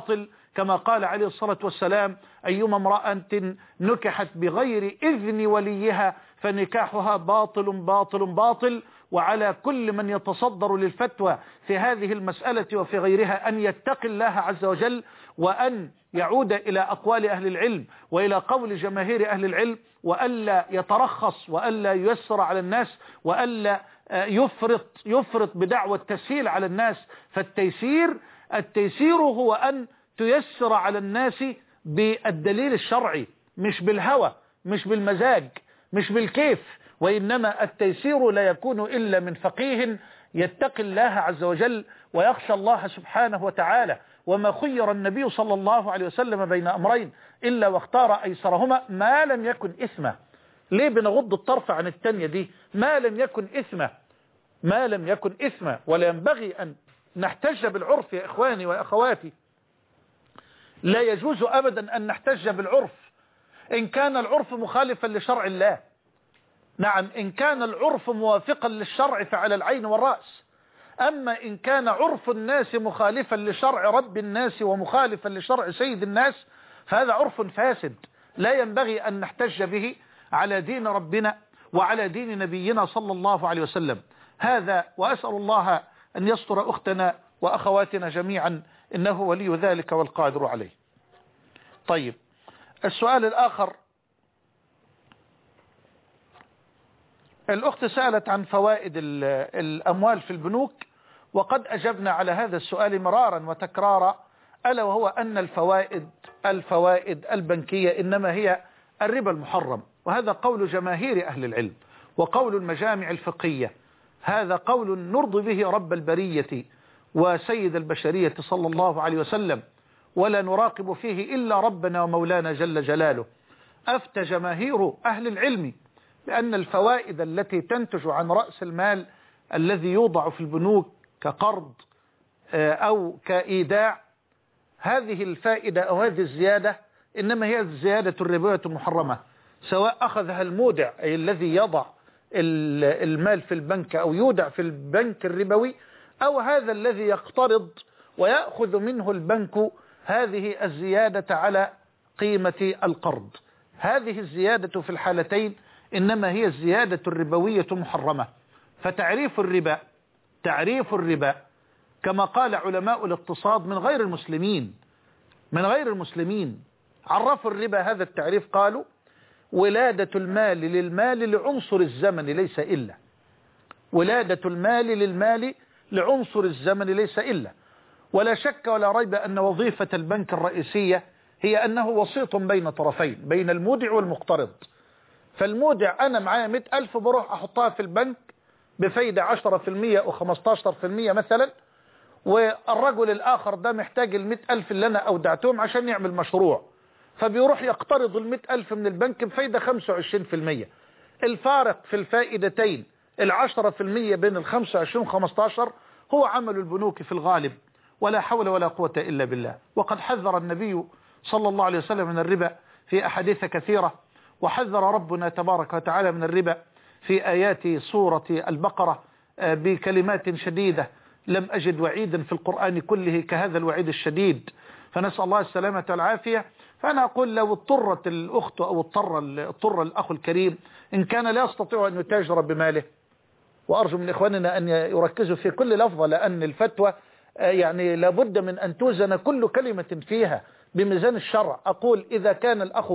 كما قال عليه الصلاة والسلام: أيما امرأة نكحت بغير إذن وليها فنكاحها باطل باطل باطل. وعلى كل من يتصدر للفتوى في هذه المسألة وفي غيرها أن يتقي الله عز وجل، وأن يعود إلى أقوال أهل العلم وإلى قول جماهير أهل العلم، وألا يترخص وألا ييسر على الناس، وألا يفرط بدعوى التسهيل على الناس. فالتيسير هو أن تيسر على الناس بالدليل الشرعي، مش بالهوى، مش بالمزاج، مش بالكيف. وإنما التيسير لا يكون إلا من فقيه يتقي الله عز وجل ويخشى الله سبحانه وتعالى. وما خير النبي صلى الله عليه وسلم بين أمرين إلا واختار أيسرهما ما لم يكن إثما. ليه بنغض الطرف عن التانية دي؟ ما لم يكن إثما، ما لم يكن إثما. ولا ينبغي أن نحتج بالعرف يا إخواني وأخواتي، لا يجوز أبدا أن نحتج بالعرف إن كان العرف مخالفا لشرع الله. نعم، إن كان العرف موافقا للشرع فعلى العين والرأس. أما إن كان عرف الناس مخالفا لشرع رب الناس ومخالفا لشرع سيد الناس فهذا عرف فاسد لا ينبغي أن نحتج به على دين ربنا وعلى دين نبينا صلى الله عليه وسلم. هذا، وأسأل الله أن يستر أختنا وأخواتنا جميعا، إنه ولي ذلك والقادر عليه. طيب، السؤال الآخر، الأخت سألت عن فوائد الأموال في البنوك، وقد أجبنا على هذا السؤال مرارا وتكرارا، ألا وهو أن الفوائد البنكية إنما هي الربا المحرم، وهذا قول جماهير أهل العلم وقول المجامع الفقهية. هذا قول نرضي به رب البرية وسيد البشرية صلى الله عليه وسلم، ولا نراقب فيه إلا ربنا ومولانا جل جلاله. أفتى جماهير أهل العلم بأن الفوائد التي تنتج عن رأس المال الذي يوضع في البنوك كقرض أو كإيداع، هذه الفائدة أو هذه الزيادة إنما هي الزيادة الربوية المحرمة، سواء أخذها المودع أي الذي يضع المال في البنك أو يودع في البنك الربوي، أو هذا الذي يقترض ويأخذ منه البنك هذه الزيادة على قيمة القرض. هذه الزيادة في الحالتين إنما هي الزيادة الربوية محرمة. فتعريف الربا كما قال علماء الاقتصاد من غير المسلمين عرفوا الربا هذا التعريف، قالوا: ولادة المال للمال لعنصر الزمن ليس إلا، ولادة المال للمال لعنصر الزمن ليس إلا. ولا شك ولا ريب أن وظيفة البنك الرئيسية هي أنه وسيط بين طرفين، بين المودع والمقترض. فالمودع أنا معايا 100,000 بروح أحطها في البنك بفايدة 10% أو 15% مثلا، والرجل الآخر ده محتاج 100,000 اللي أنا أودعتهم عشان يعمل مشروع، فبيروح يقترض 100,000 من البنك بفايدة 25%. الفارق في الفائدتين 10% بين 25 و15 هو عمل البنوك في الغالب، ولا حول ولا قوة إلا بالله. وقد حذر النبي صلى الله عليه وسلم من الربا في أحاديث كثيرة، وحذر ربنا تبارك وتعالى من الربا في آيات سورة البقرة بكلمات شديدة. لم أجد وعيدا في القرآن كله كهذا الوعيد الشديد، فنسأل الله السلامة والعافية. فأنا أقول لو اضطرت الأخت أو اضطر الأخ الكريم إن كان لا يستطيع أن يتاجر بماله، وأرجو من إخواننا أن يركزوا في كل لفظة، لأن الفتوى يعني لابد من أن توزن كل كلمة فيها بميزان الشرع. أقول إذا كان الأخ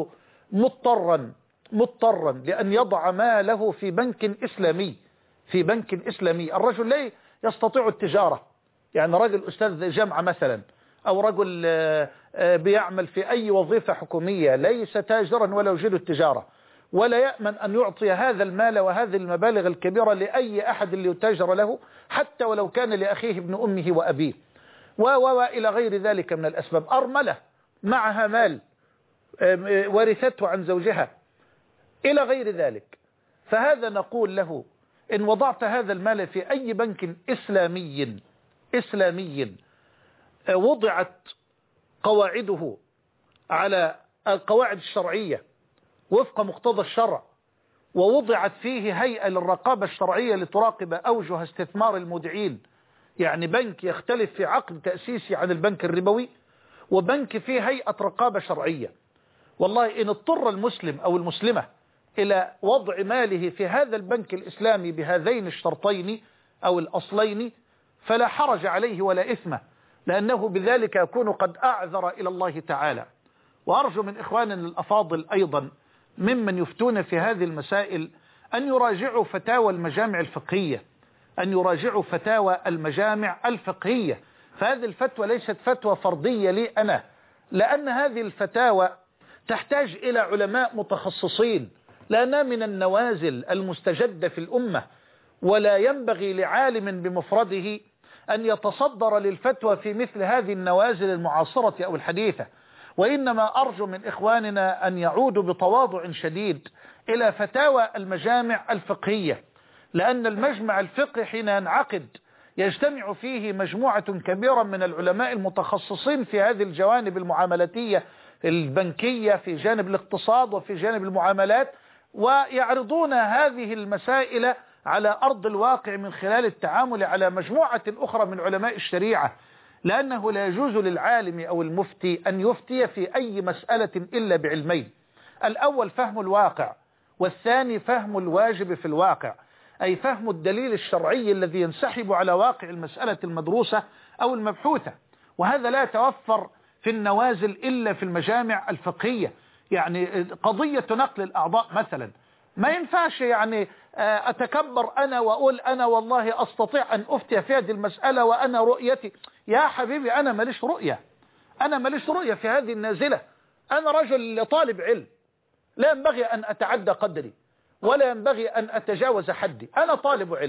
مضطرا لأن يضع ماله في بنك إسلامي، الرجل لا يستطيع التجارة، يعني رجل أستاذ جامعة مثلا، أو رجل بيعمل في أي وظيفة حكومية، ليس تاجرا ولا يجيد التجارة، ولا يأمن أن يعطي هذا المال وهذه المبالغ الكبيرة لأي أحد ليتاجر له، حتى ولو كان لأخيه ابن أمه وأبيه وإلى غير ذلك من الأسباب. أرملة معها مال ورثته عن زوجها إلى غير ذلك، فهذا نقول له إن وضعت هذا المال في أي بنك إسلامي وضعت قواعده على القواعد الشرعية وفق مقتضى الشرع، ووضعت فيه هيئة للرقابة الشرعية لتراقب أوجه استثمار المودعين، يعني بنك يختلف في عقد تأسيسي عن البنك الربوي، وبنك فيه هيئة رقابة شرعية. والله إن اضطر المسلم أو المسلمة إلى وضع ماله في هذا البنك الإسلامي بهذين الشرطين أو الأصلين فلا حرج عليه ولا إثم، لأنه بذلك يكون قد أعذر إلى الله تعالى. وأرجو من إخواننا الأفاضل أيضا ممن يفتون في هذه المسائل أن يراجعوا فتاوى المجامع الفقهية، أن يراجعوا فتاوى المجامع الفقهية. فهذه الفتوى ليست فتوى فردية لي أنا، لأن هذه الفتاوى تحتاج إلى علماء متخصصين، لأنها من النوازل المستجدة في الأمة، ولا ينبغي لعالم بمفرده أن يتصدر للفتوى في مثل هذه النوازل المعاصرة أو الحديثة. وإنما أرجو من إخواننا أن يعودوا بتواضع شديد إلى فتاوى المجامع الفقهية، لأن المجمع الفقهي حين ينعقد يجتمع فيه مجموعة كبيرة من العلماء المتخصصين في هذه الجوانب المعاملاتية البنكية، في جانب الاقتصاد وفي جانب المعاملات، ويعرضون هذه المسائل على أرض الواقع من خلال التعامل على مجموعة أخرى من علماء الشريعة. لأنه لا يجوز للعالم أو المفتي أن يفتي في أي مسألة إلا بعلمين: الأول فهم الواقع، والثاني فهم الواجب في الواقع، أي فهم الدليل الشرعي الذي ينسحب على واقع المسألة المدروسة أو المبحوثة. وهذا لا يتوفر في النوازل إلا في المجامع الفقهية. يعني قضية نقل الأعضاء مثلا ما ينفعش يعني أتكبر أنا وأقول أنا والله أستطيع أن أفتي في هذه المسألة وأنا رؤيتي. يا حبيبي أنا ماليش رؤية، أنا ماليش رؤية في هذه النازلة. أنا رجل طالب علم، لا ينبغي أن أتعدى قدري ولا ينبغي أن أتجاوز حدي. أنا طالب علم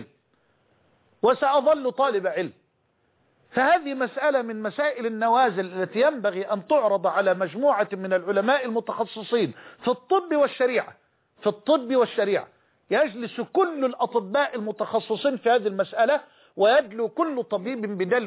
وسأظل طالب علم. فهذه مسألة من مسائل النوازل التي ينبغي أن تعرض على مجموعة من العلماء المتخصصين في الطب والشريعة. في الطب والشريعة يجلس كل الأطباء المتخصصين في هذه المسألة، ويدلو كل طبيب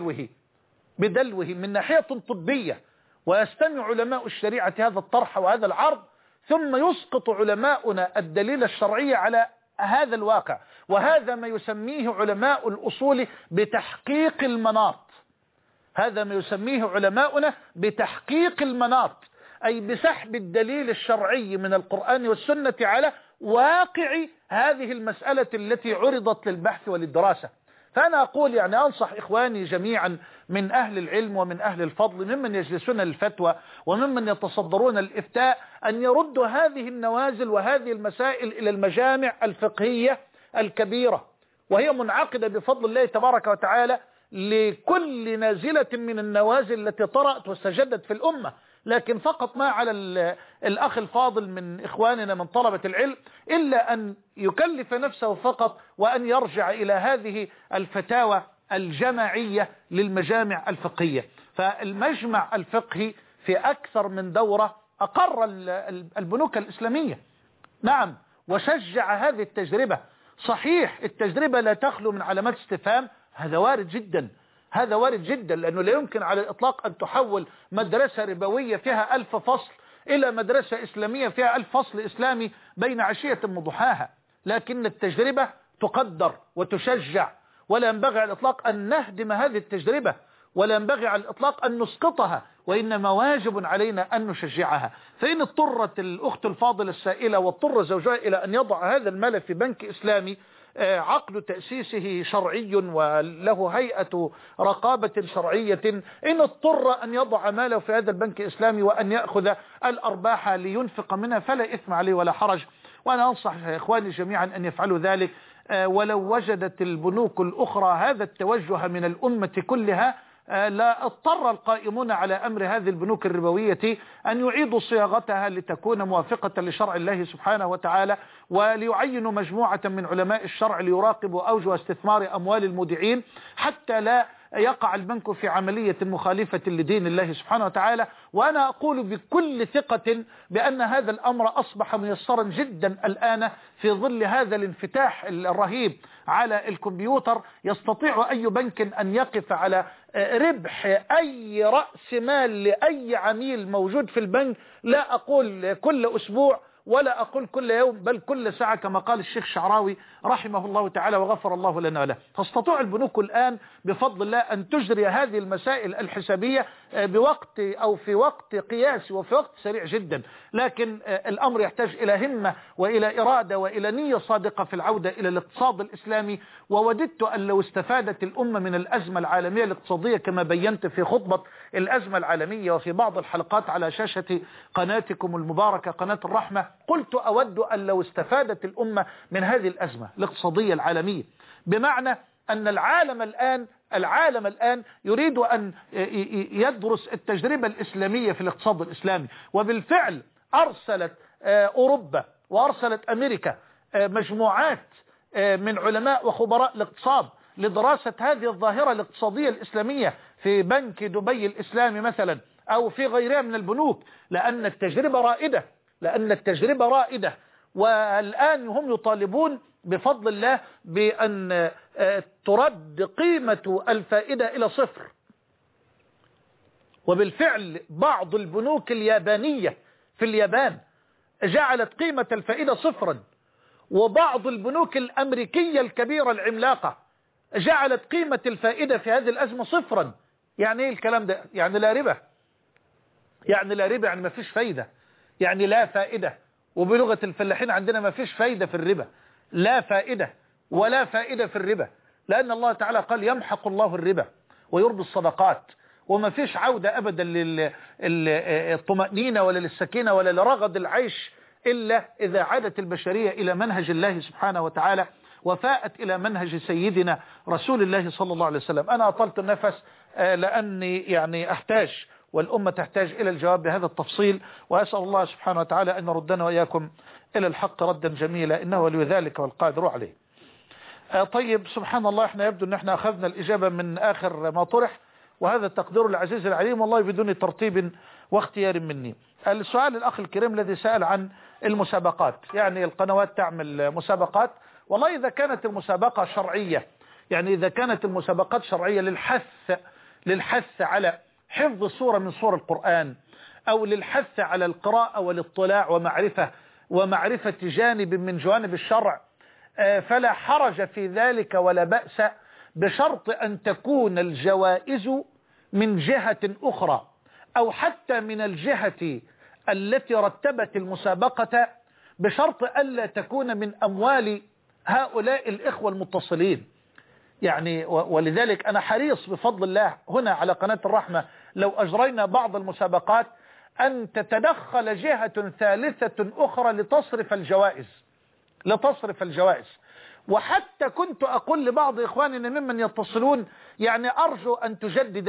بدلوه من ناحية طبية، ويستمع علماء الشريعة هذا الطرح وهذا العرض، ثم يسقط علماؤنا الدليل الشرعي على هذا الواقع. وهذا ما يسميه علماء الأصول بتحقيق المناط. هذا ما يسميه علماؤنا بتحقيق المناط، أي بسحب الدليل الشرعي من القرآن والسنة على واقع هذه المسألة التي عرضت للبحث وللدراسة. فأنا أقول يعني أنصح إخواني جميعا من أهل العلم ومن أهل الفضل ممن يجلسون الفتوى وممن يتصدرون الإفتاء أن يردوا هذه النوازل وهذه المسائل إلى المجامع الفقهية الكبيرة، وهي منعقدة بفضل الله تبارك وتعالى لكل نازلة من النوازل التي طرأت واستجدت في الأمة. لكن فقط ما على الأخ الفاضل من إخواننا من طلبة العلم إلا أن يكلف نفسه فقط وأن يرجع إلى هذه الفتاوى الجماعية للمجامع الفقهية. فالمجمع الفقهي في أكثر من دورة أقر البنوك الإسلامية، نعم، وشجع هذه التجربة. صحيح التجربة لا تخلو من علامات استفهام، هذا وارد جدا، هذا وارد جدا، لأنه لا يمكن على الإطلاق أن تحول مدرسة ربوية فيها 1000 فصل إلى مدرسة إسلامية فيها 1000 فصل إسلامي بين عشية وضحاها. لكن التجربة تقدر وتشجع، ولا ينبغي على الإطلاق أن نهدم هذه التجربة، ولا ينبغي على الإطلاق أن نسقطها، وإنما واجب علينا أن نشجعها. فإن اضطرت الأخت الفاضلة السائلة واضطر زوجها إلى أن يضع هذا المال في بنك إسلامي عقد تأسيسه شرعي وله هيئة رقابة شرعية، إن اضطر أن يضع ماله في هذا البنك الإسلامي وأن يأخذ الأرباح لينفق منها فلا إثم عليه ولا حرج. وأنا أنصح إخواني جميعا أن يفعلوا ذلك. ولو وجدت البنوك الأخرى هذا التوجه من الأمة كلها لا اضطر القائمون على أمر هذه البنوك الربوية أن يعيدوا صياغتها لتكون موافقة لشرع الله سبحانه وتعالى، وليعينوا مجموعة من علماء الشرع ليراقبوا أوجه استثمار أموال المودعين حتى لا يقع البنك في عملية مخالفة لدين الله سبحانه وتعالى. وأنا أقول بكل ثقة بأن هذا الأمر أصبح ميسرا جدا الآن في ظل هذا الانفتاح الرهيب على الكمبيوتر. يستطيع أي بنك أن يقف على ربح أي رأس مال لأي عميل موجود في البنك، لا أقول كل أسبوع ولا أقول كل يوم بل كل ساعة كما قال الشيخ شعراوي رحمه الله تعالى وغفر الله لنا وله. تستطيع البنوك الآن بفضل الله أن تجري هذه المسائل الحسابية بوقت أو في وقت قياسي وفي وقت سريع جدا، لكن الأمر يحتاج إلى همة وإلى إرادة وإلى نية صادقة في العودة إلى الاقتصاد الإسلامي. ووددت أن لو استفادت الأمة من الأزمة العالمية الاقتصادية كما بينت في خطبة الأزمة العالمية وفي بعض الحلقات على شاشة قناتكم المباركة قناة الرحمة، قلت أود أن لو استفادت الأمة من هذه الأزمة الاقتصادية العالمية، بمعنى أن العالم الآن يريد أن يدرس التجربة الإسلامية في الاقتصاد الإسلامي. وبالفعل أرسلت أوروبا وأرسلت أمريكا مجموعات من علماء وخبراء الاقتصاد لدراسة هذه الظاهرة الاقتصادية الإسلامية في بنك دبي الإسلامي مثلا أو في غيرها من البنوك، لأن التجربة رائدة. والآن هم يطالبون بفضل الله بأن ترد قيمة الفائدة إلى صفر. وبالفعل بعض البنوك اليابانية في اليابان جعلت قيمة الفائدة صفرا، وبعض البنوك الأمريكية الكبيرة العملاقة جعلت قيمة الفائدة في هذه الأزمة صفرا. يعني إيه الكلام ده؟ يعني لا ربا، يعني ما فيش فايدة، يعني لا فائدة. وبلغة الفلاحين عندنا ما فيش فايدة في الربا، لا فائدة ولا فائدة في الربا، لأن الله تعالى قال يمحق الله الربا ويربي الصدقات، وما فيش عودة أبدا للطمأنينة ولا للسكينة ولا لرغد العيش إلا إذا عادت البشرية إلى منهج الله سبحانه وتعالى وفاءت إلى منهج سيدنا رسول الله صلى الله عليه وسلم. أنا أطلت النفس لأني يعني أحتاج والأمة تحتاج إلى الجواب بهذا التفصيل، وأسأل الله سبحانه وتعالى أن يردنا وإياكم إلى الحق ردا جميلا إنه ولي ذلك والقادر عليه. طيب، سبحان الله، احنا يبدو أن احنا أخذنا الإجابة من آخر ما طرح، وهذا التقدير العزيز العليم والله بدون ترتيب واختيار مني. السؤال الأخ الكريم الذي سأل عن المسابقات، يعني القنوات تعمل مسابقات. والله إذا كانت المسابقة شرعية، يعني إذا كانت المسابقات شرعية للحث على حفظ صورة من صور القرآن أو للحث على القراءة والاطلاع ومعرفة جانب من جوانب الشرع، فلا حرج في ذلك ولا بأس، بشرط أن تكون الجوائز من جهة أخرى أو حتى من الجهة التي رتبت المسابقة، بشرط ألا تكون من أموال هؤلاء الإخوة المتصلين. يعني ولذلك أنا حريص بفضل الله هنا على قناة الرحمة لو أجرينا بعض المسابقات أن تتدخل جهة ثالثة أخرى لتصرف الجوائز. وحتى كنت أقول لبعض إخواننا ممن يتصلون، يعني أرجو أن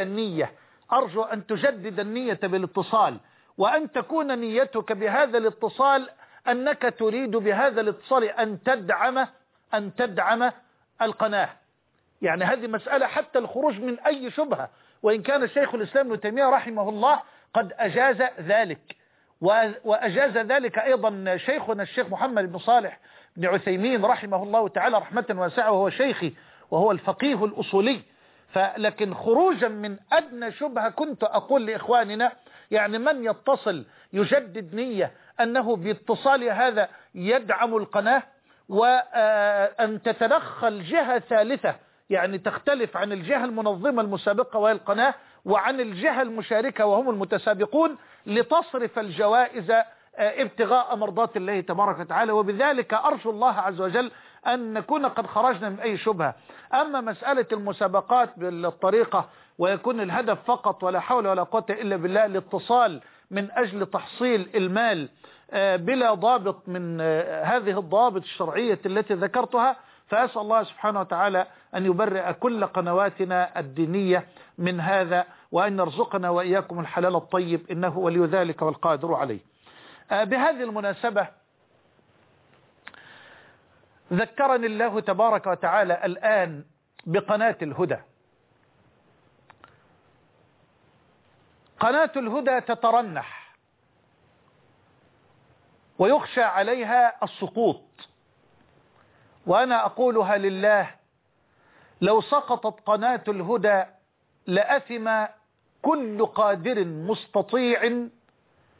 تجدد النية بالاتصال، وأن تكون نيتك بهذا الاتصال أنك تريد بهذا الاتصال أن تدعم القناة. يعني هذه مسألة حتى الخروج من أي شبهة، وإن كان الشيخ الإسلام ابن تيمية رحمه الله قد أجاز ذلك، وأجاز ذلك أيضا شيخنا الشيخ محمد بن صالح بن عثيمين رحمه الله تعالى رحمة واسعة، وهو شيخي وهو الفقيه الأصولي. لكن خروجا من أدنى شبهة كنت أقول لإخواننا، يعني من يتصل يجدد نية أنه باتصال هذا يدعم القناة، وأن تتدخل جهة ثالثة يعني تختلف عن الجهة المنظمة المسابقة وهي القناة وعن الجهة المشاركة وهم المتسابقون، لتصرف الجوائز ابتغاء مرضات الله تبارك وتعالى. وبذلك أرجو الله عز وجل أن نكون قد خرجنا من أي شبهة. أما مسألة المسابقات بالطريقة ويكون الهدف فقط ولا حول ولا قوة إلا بالله الاتصال من أجل تحصيل المال بلا ضابط من هذه الضوابط الشرعية التي ذكرتها، فأسأل الله سبحانه وتعالى أن يبرئ كل قنواتنا الدينية من هذا، وأن يرزقنا وإياكم الحلال الطيب إنه ولي ذلك والقادر عليه. بهذه المناسبة ذكرني الله تبارك وتعالى الآن بقناة الهدى. قناة الهدى تترنح ويخشى عليها السقوط، وأنا أقولها لله، لو سقطت قناة الهدى لأثم كل قادر مستطيع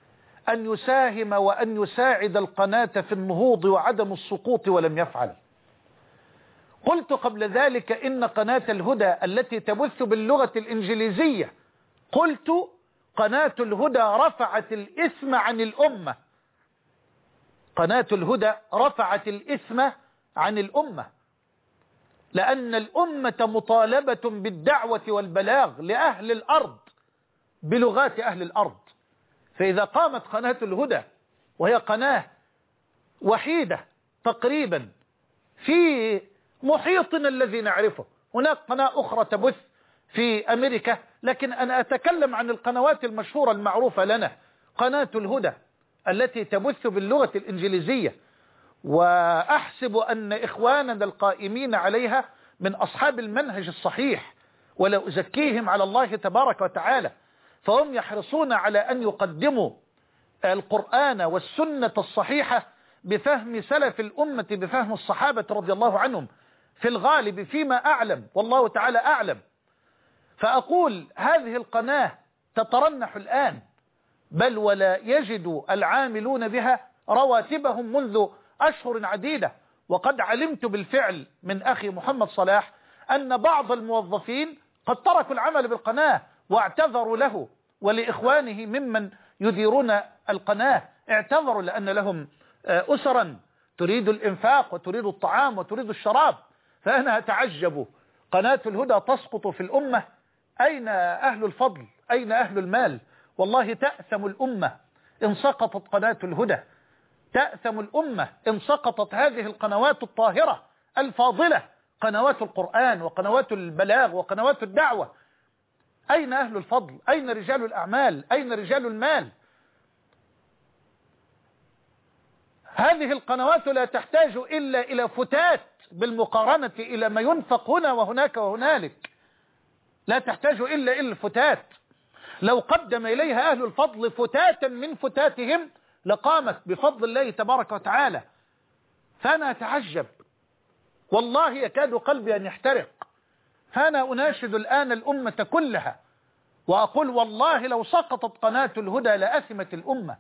أن يساهم وأن يساعد القناة في النهوض وعدم السقوط ولم يفعل. قلت قبل ذلك إن قناة الهدى التي تبث باللغة الإنجليزية، قلت قناة الهدى رفعت الإثم عن الأمة. قناة الهدى رفعت الإثم عن الأمة، لأن الأمة مطالبة بالدعوة والبلاغ لأهل الأرض بلغات أهل الأرض. فإذا قامت قناة الهدى وهي قناة وحيدة تقريبا في محيطنا الذي نعرفه، هناك قناة أخرى تبث في أمريكا، لكن أنا أتكلم عن القنوات المشهورة المعروفة لنا، قناة الهدى التي تبث باللغة الإنجليزية، وأحسب أن إخواننا القائمين عليها من أصحاب المنهج الصحيح، ولا أزكيهم على الله تبارك وتعالى، فهم يحرصون على أن يقدموا القرآن والسنة الصحيحة بفهم سلف الأمة، بفهم الصحابة رضي الله عنهم في الغالب فيما أعلم، والله تعالى أعلم. فأقول هذه القناة تترنح الآن، بل ولا يجد العاملون بها رواتبهم منذ أشهر عديدة. وقد علمت بالفعل من أخي محمد صلاح أن بعض الموظفين قد تركوا العمل بالقناة واعتذروا له ولإخوانه ممن يديرون القناة، اعتذروا لأن لهم أسرا تريد الإنفاق وتريد الطعام وتريد الشراب. فأنا أتعجب، قناة الهدى تسقط في الأمة، أين أهل الفضل؟ أين أهل المال؟ والله تأثم الأمة إن سقطت قناة الهدى، تأثم الأمة إن سقطت هذه القنوات الطاهرة الفاضلة، قنوات القرآن وقنوات البلاغ وقنوات الدعوة. أين أهل الفضل؟ أين رجال الأعمال؟ أين رجال المال؟ هذه القنوات لا تحتاج إلا إلى فتات بالمقارنة إلى ما ينفق هنا وهناك وهنالك، لا تحتاج إلا إلى الفتات. لو قدم إليها أهل الفضل فتاتا من فتاتهم لقامت بفضل الله تبارك وتعالى. فأنا أتعجب، والله يكاد قلبي أن يحترق. فأنا أناشد الآن الأمة كلها وأقول والله لو سقطت قناة الهدى لأثمت الأمة،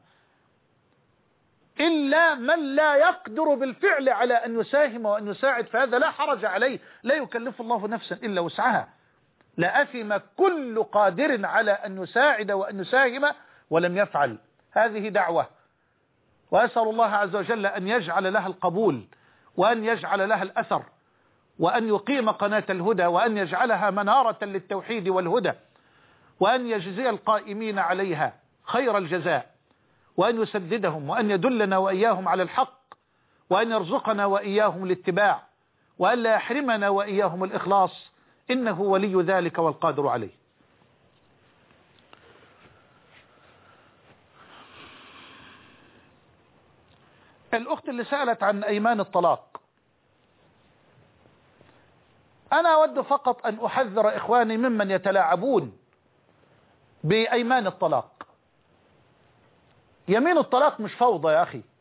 إلا من لا يقدر بالفعل على أن يساهم وأن يساعد، فهذا لا حرج عليه، لا يكلف الله نفسا إلا وسعها. لأثم كل قادر على أن يساعد وأن يساهم ولم يفعل. هذه دعوة، وأسأل الله عز وجل أن يجعل لها القبول وأن يجعل لها الأثر، وأن يقيم قناة الهدى وأن يجعلها منارة للتوحيد والهدى، وأن يجزي القائمين عليها خير الجزاء، وأن يسددهم وأن يدلنا وإياهم على الحق، وأن يرزقنا وإياهم الاتباع، وأن لا يحرمنا وإياهم الإخلاص، إنه ولي ذلك والقادر عليه. الأخت اللي سألت عن أيمان الطلاق، أنا أود فقط أن أحذر إخواني ممن يتلاعبون بأيمان الطلاق. يمين الطلاق مش فوضى يا أخي.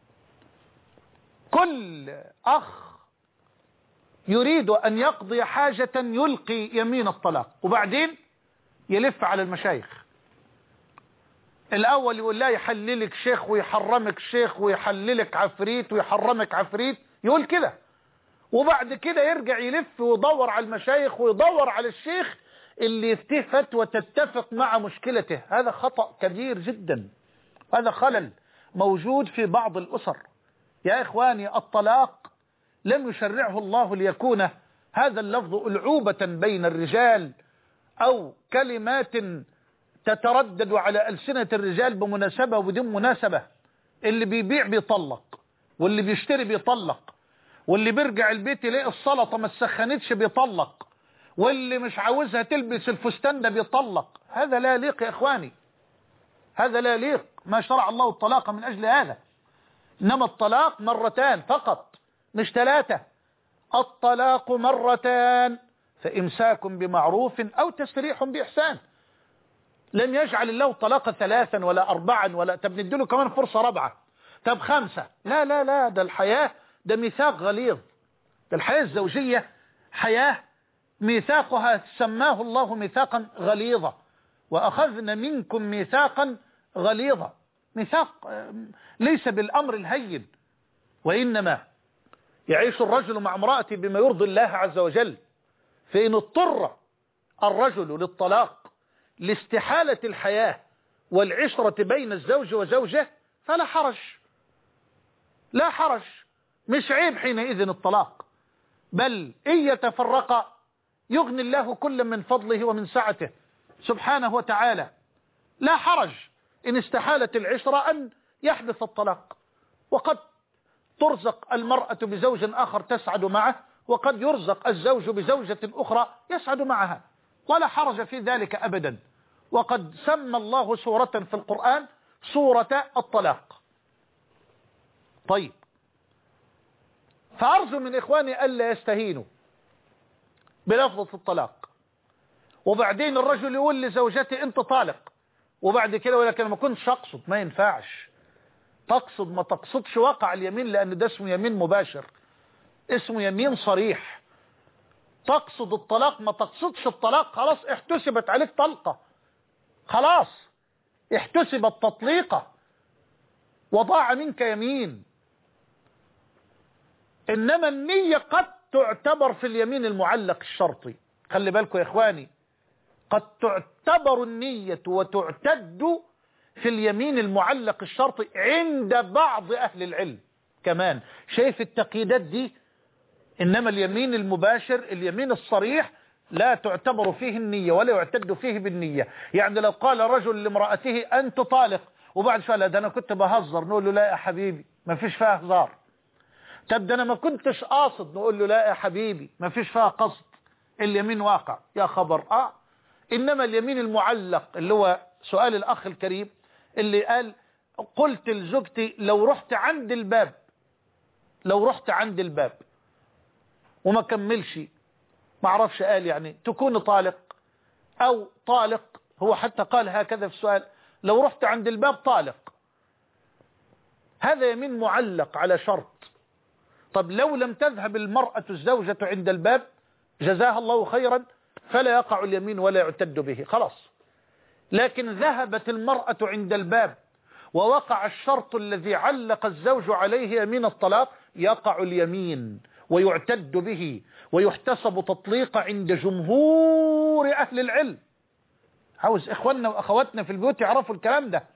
كل أخ يريد أن يقضي حاجة يلقي يمين الطلاق، وبعدين يلف على المشايخ. الأول يقول لا يحللك شيخ ويحرمك شيخ ويحللك عفريت ويحرمك عفريت، يقول كده، وبعد كده يرجع يلف ويدور على المشايخ ويدور على الشيخ اللي يفتيه فتوى تتفق مع مشكلته. هذا خطأ كبير جدا، هذا خلل موجود في بعض الأسر. يا إخواني، الطلاق لم يشرعه الله ليكون هذا اللفظ ألعوبة بين الرجال أو كلمات تتردد على ألسنة الرجال بمناسبة وبدون مناسبة. اللي بيبيع بيطلق، واللي بيشتري بيطلق، واللي بيرجع البيت يلاقي السلطة ما تسخنتش بيطلق، واللي مش عاوزها تلبس الفستان ده بيطلق. هذا لا يليق يا إخواني، هذا لا يليق. ما شرع الله الطلاق من أجل هذا، إنما الطلاق مرتان فقط مش ثلاثة. الطلاق مرتان، فإمساك بمعروف أو تسريح بإحسان. لم يجعل الله طلاق 3 ولا 4 ولا طب نديله كمان فرصة 4 طب 5. لا لا لا، ده الحياة ده ميثاق غليظ. ده الحياة الزوجية حياة ميثاقها سماه الله ميثاقا غليظا، وأخذنا منكم ميثاقا غليظا. ميثاق ليس بالأمر الهين، وإنما يعيش الرجل مع امرأته بما يرضي الله عز وجل. فإن اضطر الرجل للطلاق لاستحالة الحياة والعشرة بين الزوج وزوجه فلا حرج، لا حرج، مش عيب حينئذ الطلاق، بل إن يتفرقا يغني الله كل من فضله ومن سعته سبحانه وتعالى. لا حرج إن استحالت العشرة أن يحدث الطلاق، وقد ترزق المرأة بزوج آخر تسعد معه، وقد يرزق الزوج بزوجة أخرى يسعد معها، ولا حرج في ذلك أبدا. وقد سمى الله سورة في القرآن سورة الطلاق. طيب، فأرجو من إخواني ألا يستهينوا بلفظة الطلاق، وبعدين الرجل يقول لزوجته أنت طالق، وبعد كده يقول لك أنا ما كنتش أقصد. ما ينفعش تقصد، ما تقصدش وقع اليمين، لأن ده اسمه يمين مباشر، اسمه يمين صريح. تقصد الطلاق، ما تقصدش الطلاق، خلاص احتسبت عليك طلقة، خلاص احتسبت تطليقة وضاع منك يمين. إنما النية قد تعتبر في اليمين المعلق الشرطي. خلي بالكم يا إخواني، قد تعتبر النية وتعتد في اليمين المعلق الشرطي عند بعض أهل العلم كمان. شايف التقييدات دي؟ إنما اليمين المباشر، اليمين الصريح، لا تعتبر فيه النية ولا يعتد فيه بالنية. يعني لو قال رجل لامرأته أنت طالق، وبعد شوية لا ده أنا كنت بهزر، نقول له لا يا حبيبي ما فيش فيها هزار. طب ده أنا ما كنتش قاصد، نقول له لا يا حبيبي ما فيش فيها قصد، اليمين واقع. يا خبر إنما اليمين المعلق اللي هو سؤال الأخ الكريم اللي قال قلت لزوجتي لو رحت عند الباب، لو رحت عند الباب وما كملش، ما عرفش قال يعني تكون طالق أو طالق، هو حتى قال هكذا في السؤال لو رحت عند الباب طالق. هذا يمين معلق على شرط. طب لو لم تذهب المرأة الزوجة عند الباب جزاها الله خيرا فلا يقع اليمين ولا يعتد به، خلاص. لكن ذهبت المرأة عند الباب ووقع الشرط الذي علق الزوج عليه يمين الطلاق، يقع اليمين ويعتد به ويحتسب تطليق عند جمهور أهل العلم. عاوز إخواننا وأخواتنا في البيوت يعرفوا الكلام ده.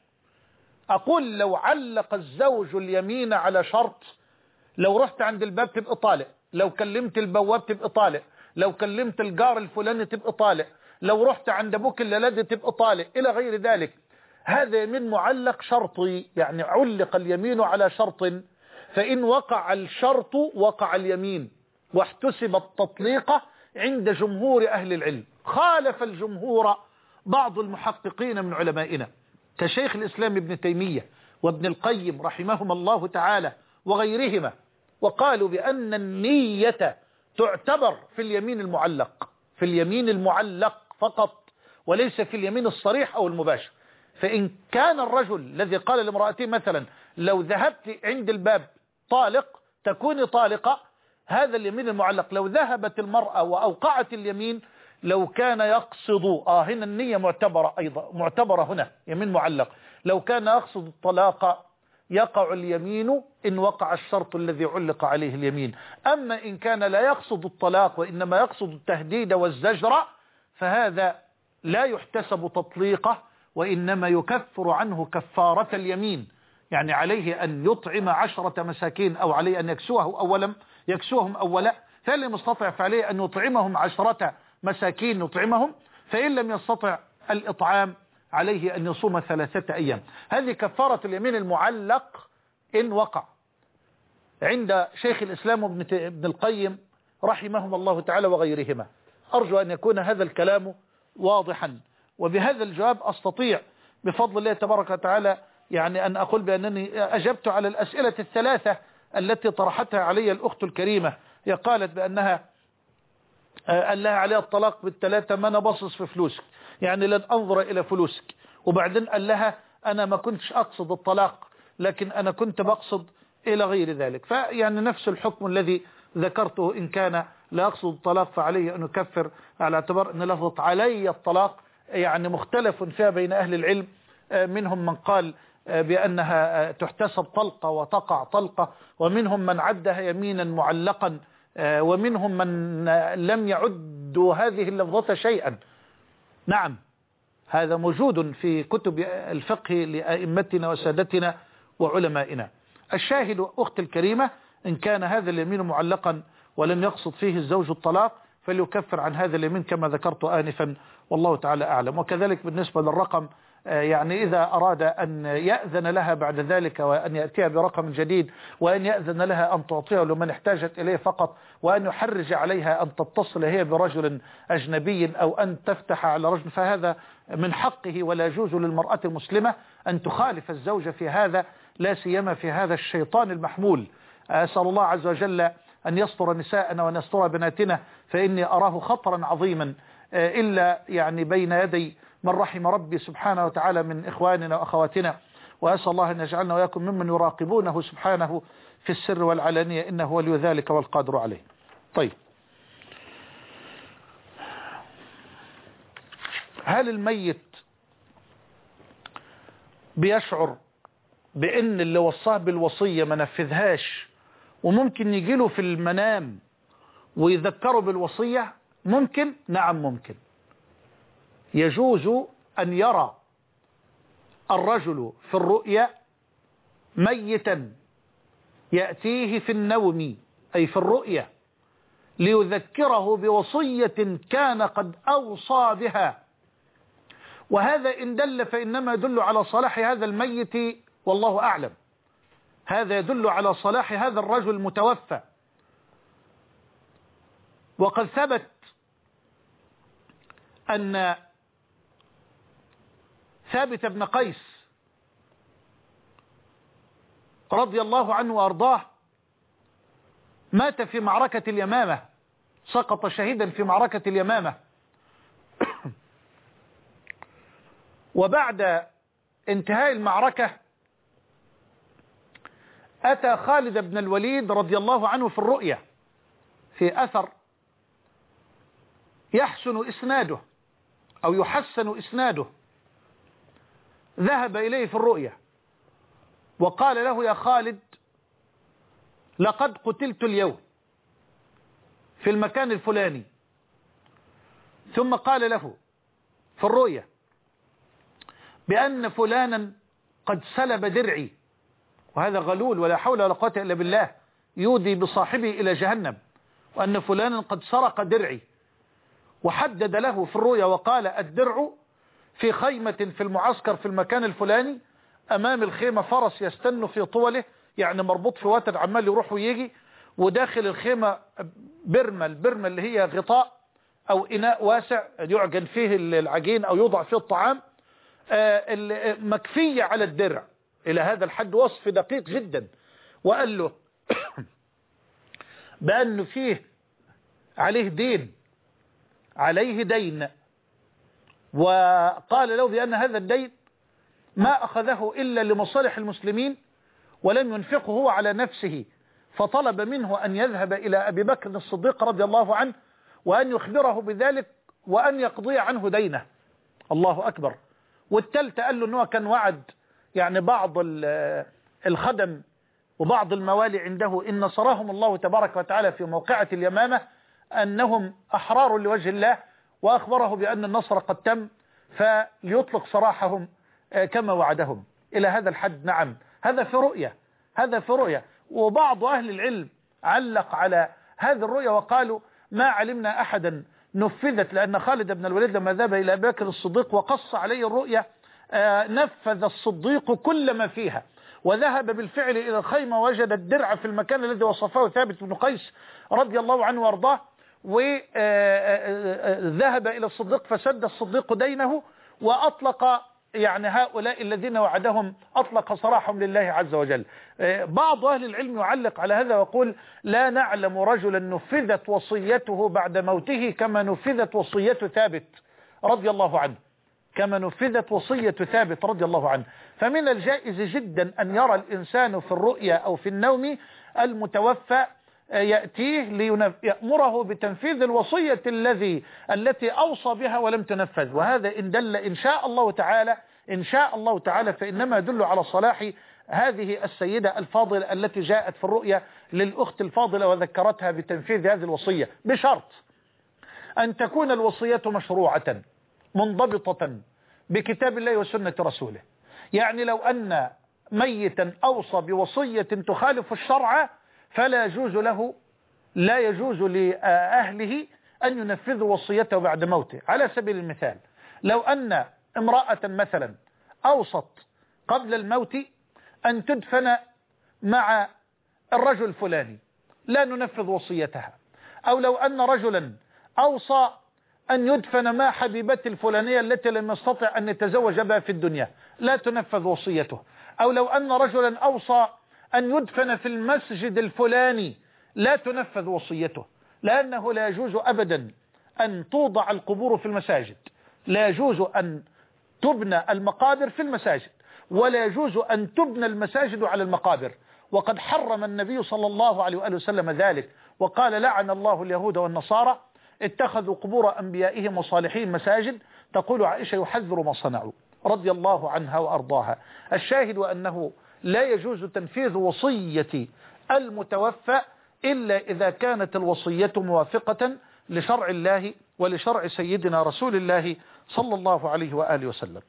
أقول لو علق الزوج اليمين على شرط، لو رحت عند الباب تبقى طالق، لو كلمت البواب تبقى طالق، لو كلمت الجار الفلاني تبقى طالق، لو رحت عند ابوك اللي تبقى طالق، إلى غير ذلك. هذا يمين معلق شرطي، يعني علق اليمين على شرط، فإن وقع الشرط وقع اليمين واحتسب التطليقة عند جمهور أهل العلم. خالف الجمهور بعض المحققين من علمائنا كشيخ الإسلام ابن تيمية وابن القيم رحمهما الله تعالى وغيرهما، وقالوا بأن النية تعتبر في اليمين المعلق، في اليمين المعلق فقط، وليس في اليمين الصريح أو المباشر. فإن كان الرجل الذي قال لامرأته مثلا لو ذهبت عند الباب طالق تكوني طالقة، هذا اليمين المعلق. لو ذهبت المرأة وأوقعت اليمين لو كان يقصد هنا النية معتبرة أيضا، معتبرة هنا يمين معلق. لو كان يقصد الطلاق يقع اليمين إن وقع الشرط الذي علق عليه اليمين. أما إن كان لا يقصد الطلاق وإنما يقصد التهديد والزجر فهذا لا يحتسب تطليقه، وإنما يكفر عنه كفارة اليمين. يعني عليه أن يطعم 10 مساكين، أو عليه أن يكسوهم أولا، فإن لم يستطع فعليه أن يطعمهم 10 مساكين يطعمهم، فإن لم يستطع الإطعام عليه أن يصوم 3 أيام. هذه كفارة اليمين المعلق إن وقع عند شيخ الإسلام ابن القيم رحمهم الله تعالى وغيرهما. أرجو أن يكون هذا الكلام واضحا، وبهذا الجواب أستطيع بفضل الله تبارك وتعالى يعني أن أقول بأنني أجبت على الأسئلة 3 التي طرحتها علي الأخت الكريمة. هي قالت بأنها قال لها عليها الطلاق بال3، ما أنا بصص في فلوسك، يعني لن أنظر إلى فلوسك. وبعدين قال لها أنا ما كنتش أقصد الطلاق، لكن أنا كنت بقصد إلى غير ذلك. فيعني نفس الحكم الذي ذكرته، إن كان لا يقصد الطلاق فعليه أن يكفر، على اعتبار أن لفظة علي الطلاق يعني مختلف فيها بين أهل العلم. منهم من قال بأنها تحتسب طلقة وتقع طلقة، ومنهم من عدها يمينا معلقا، ومنهم من لم يعدوا هذه اللفظة شيئا. نعم، هذا موجود في كتب الفقه لأئمتنا وسادتنا وعلمائنا. الشاهد أخت الكريمة، إن كان هذا اليمين معلقا ولم يقصد فيه الزوج الطلاق فليكفر عن هذا اليمين كما ذكرت آنفا، والله تعالى أعلم. وكذلك بالنسبة للرقم، يعني إذا أراد أن يأذن لها بعد ذلك وأن يأتيها برقم جديد، وأن يأذن لها أن تعطيه لمن احتاجت إليه فقط، وأن يحرج عليها أن تتصل هي برجل أجنبي أو أن تفتح على رجل، فهذا من حقه، ولا يجوز للمرأة المسلمة أن تخالف الزوج في هذا، لا سيما في هذا الشيطان المحمول. أسأل الله عز وجل أن يستر نساءنا وأن يستر بناتنا، فإني أراه خطرا عظيما، إلا يعني بين يدي من رحم ربي سبحانه وتعالى من إخواننا وأخواتنا. وأسأل الله أن يجعلنا وإياكم ممن يراقبونه سبحانه في السر والعلانية، إنه ولي ذلك والقادر عليه. طيب، هل الميت بيشعر بأن اللي وصاه بالوصية ما نفذهاش، وممكن يجيله في المنام ويذكره بالوصية؟ ممكن، نعم ممكن. يجوز أن يرى الرجل في الرؤيا ميتا يأتيه في النوم، أي في الرؤيا، ليذكره بوصية كان قد أوصى بها، وهذا إن دل فإنما يدل على صلاح هذا الميت، والله أعلم. هذا يدل على صلاح هذا الرجل المتوفى. وقد ثبت أن ثابت بن قيس رضي الله عنه وأرضاه مات في معركة اليمامة، سقط شهيدا في معركة اليمامة. وبعد انتهاء المعركة أتى خالد بن الوليد رضي الله عنه في الرؤيا، في أثر يحسن إسناده أو يحسن إسناده، ذهب إليه في الرؤيا وقال له: يا خالد، لقد قتلت اليوم في المكان الفلاني. ثم قال له في الرؤيا بأن فلانا قد سلب درعي، وهذا غلول ولا حول ولا قوة إلا بالله، يودي بصاحبه إلى جهنم، وأن فلانا قد سرق درعي. وحدد له في الرؤيا وقال: الدرع في خيمة في المعسكر في المكان الفلاني، أمام الخيمة فرس يستن في طوله، يعني مربوط في وتد عمال يروح ويجي، وداخل الخيمة برمل اللي هي غطاء أو إناء واسع يعجن فيه العجين أو يوضع فيه الطعام، مكفية على الدرع إلى هذا الحد، وصف دقيق جدا. وقال له بأنه فيه عليه دين، وقال له بأن هذا الدين ما أخذه إلا لمصالح المسلمين ولم ينفقه هو على نفسه، فطلب منه أن يذهب إلى أبي بكر الصديق رضي الله عنه وأن يخبره بذلك وأن يقضي عنه دينه. الله أكبر. والثالثة قال له أنه كان وعد يعني بعض الخدم وبعض الموالي عنده إن نصرهم الله تبارك وتعالى في موقعة اليمامة أنهم أحرار لوجه الله، وأخبره بأن النصر قد تم فليطلق سراحهم كما وعدهم إلى هذا الحد. نعم، هذا في رؤية. وبعض أهل العلم علق على هذه الرؤية وقالوا: ما علمنا أحدا نفذت، لأن خالد بن الوليد لما ذهب إلى أبي بكر الصديق وقص عليه الرؤية نفذ الصديق كل ما فيها، وذهب بالفعل إلى الخيمة ووجد الدرع في المكان الذي وصفه ثابت بن قيس رضي الله عنه وارضاه، وذهب إلى الصديق فسد الصديق دينه، وأطلق يعني هؤلاء الذين وعدهم أطلق سراحهم لله عز وجل. بعض أهل العلم يعلق على هذا ويقول: لا نعلم رجلا نفذت وصيته بعد موته كما نفذت وصية ثابت رضي الله عنه، فمن الجائز جدا أن يرى الإنسان في الرؤيا أو في النوم المتوفى يأتيه ليأمره بتنفيذ الوصية التي أوصى بها ولم تنفذ، وهذا إن دل إن شاء الله تعالى إن شاء الله تعالى فإنما يدل على صلاح هذه السيدة الفاضلة التي جاءت في الرؤيا للأخت الفاضلة وذكرتها بتنفيذ هذه الوصية، بشرط أن تكون الوصية مشروعة منضبطة بكتاب الله وسنة رسوله. يعني لو أن ميتا أوصى بوصية تخالف الشرع فلا يجوز لأهله أن ينفذوا وصيته بعد موته. على سبيل المثال، لو أن امرأة مثلا أوصت قبل الموت أن تدفن مع الرجل الفلاني لا ننفذ وصيتها، أو لو أن رجلا أوصى أن يدفن مع حبيبته الفلانية التي لم يستطع أن يتزوج بها في الدنيا لا تنفذ وصيته، أو لو أن رجلا أوصى أن يدفن في المسجد الفلاني لا تنفذ وصيته، لأنه لا يجوز أبدا أن توضع القبور في المساجد، لا يجوز أن تبنى المقابر في المساجد، ولا يجوز أن تبنى المساجد على المقابر. وقد حرم النبي صلى الله عليه وآله وسلم ذلك، وقال لعن الله اليهود والنصارى اتخذوا قبور أنبيائهم وصالحين مساجد. تقول عائشة يحذر ما صنعوا رضي الله عنها وأرضاها. الشاهد أنه لا يجوز تنفيذ وصية المتوفى إلا إذا كانت الوصية موافقة لشرع الله ولشرع سيدنا رسول الله صلى الله عليه وآله وسلم.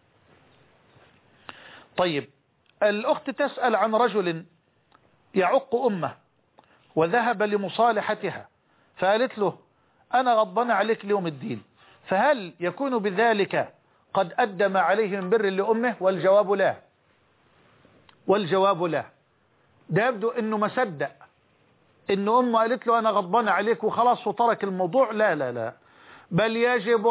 طيب، الأخت تسأل عن رجل يعق أمه وذهب لمصالحتها فقالت له أنا غضبان عليك ليوم الدين، فهل يكون بذلك قد أدى ما عليه من بر لأمه؟ والجواب لا، والجواب لا. ده يبدو أنه ما صدق أن أمه قالت له أنا غضبان عليك وخلاص وترك الموضوع. لا لا لا، بل يجب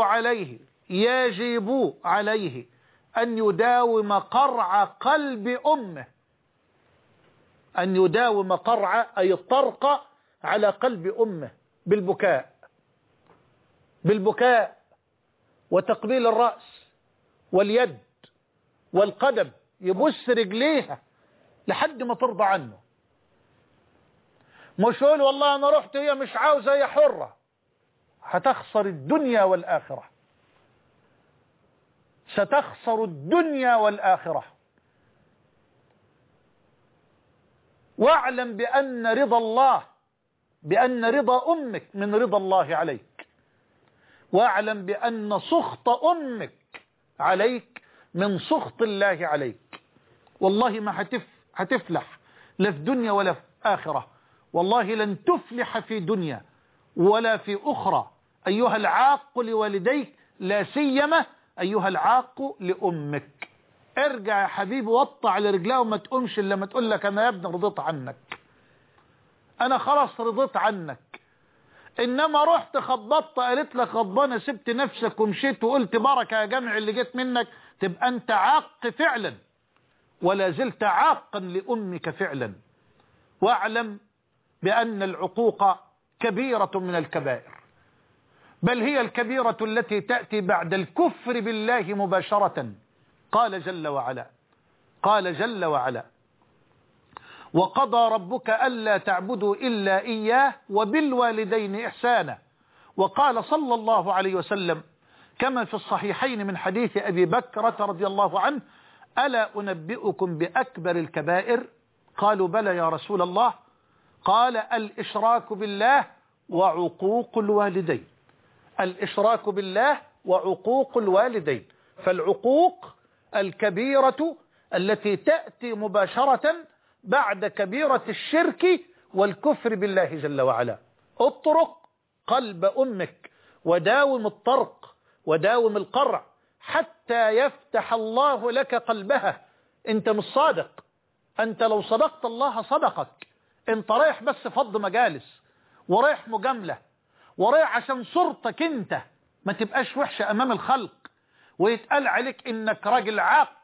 عليه أن يداوم قرع قلب أمه، أن يداوم قرع أي الطرق على قلب أمه بالبكاء وتقبيل الرأس واليد والقدم، يبص رجليها لحد ما ترضى عنه. مش يقول والله أنا رحت هي مش عاوزة هي حرة، هتخسر الدنيا والآخرة، ستخسر الدنيا والآخرة. واعلم بأن رضا أمك من رضا الله عليك، واعلم بأن سخط أمك عليك من سخط الله عليك. والله ما هتفلح لا في دنيا ولا في آخرة، والله لن تفلح في دنيا ولا في أخرى أيها العاق لوالديك، لا سيما أيها العاق لأمك. ارجع يا حبيبي وطع على رجلها وما تقومش إلا لما تقول لك أنا يا ابني رضيت عنك، أنا خلاص رضيت عنك. إنما رحت خبطت قالت لك غضبانة سبت نفسك ومشيت وقلت بركة يا جمع اللي جيت منك، تبقى أنت عاق فعلا ولا زلت عاقا لأمك فعلا. واعلم بأن العقوق كبيرة من الكبائر، بل هي الكبيرة التي تأتي بعد الكفر بالله مباشرة. قال جل وعلا وقضى ربك ألا تعبدوا إلا إياه وبالوالدين إحسانا. وقال صلى الله عليه وسلم كما في الصحيحين من حديث أبي بكرة رضي الله عنه ألا أنبئكم بأكبر الكبائر؟ قالوا بلى يا رسول الله. قال الإشراك بالله وعقوق الوالدين، الإشراك بالله وعقوق الوالدين. فالعقوق الكبيرة التي تأتي مباشرة بعد كبيرة الشرك والكفر بالله جل وعلا. اطرق قلب أمك وداوم الطرق وداوم القرع حتى يفتح الله لك قلبها. انت مش صادق، انت لو صدقت الله صدقك. انت رايح بس فض مجالس ورايح مجاملة ورايح عشان صورتك انت ما تبقاش وحشة امام الخلق ويتقال عليك انك راجل عاق.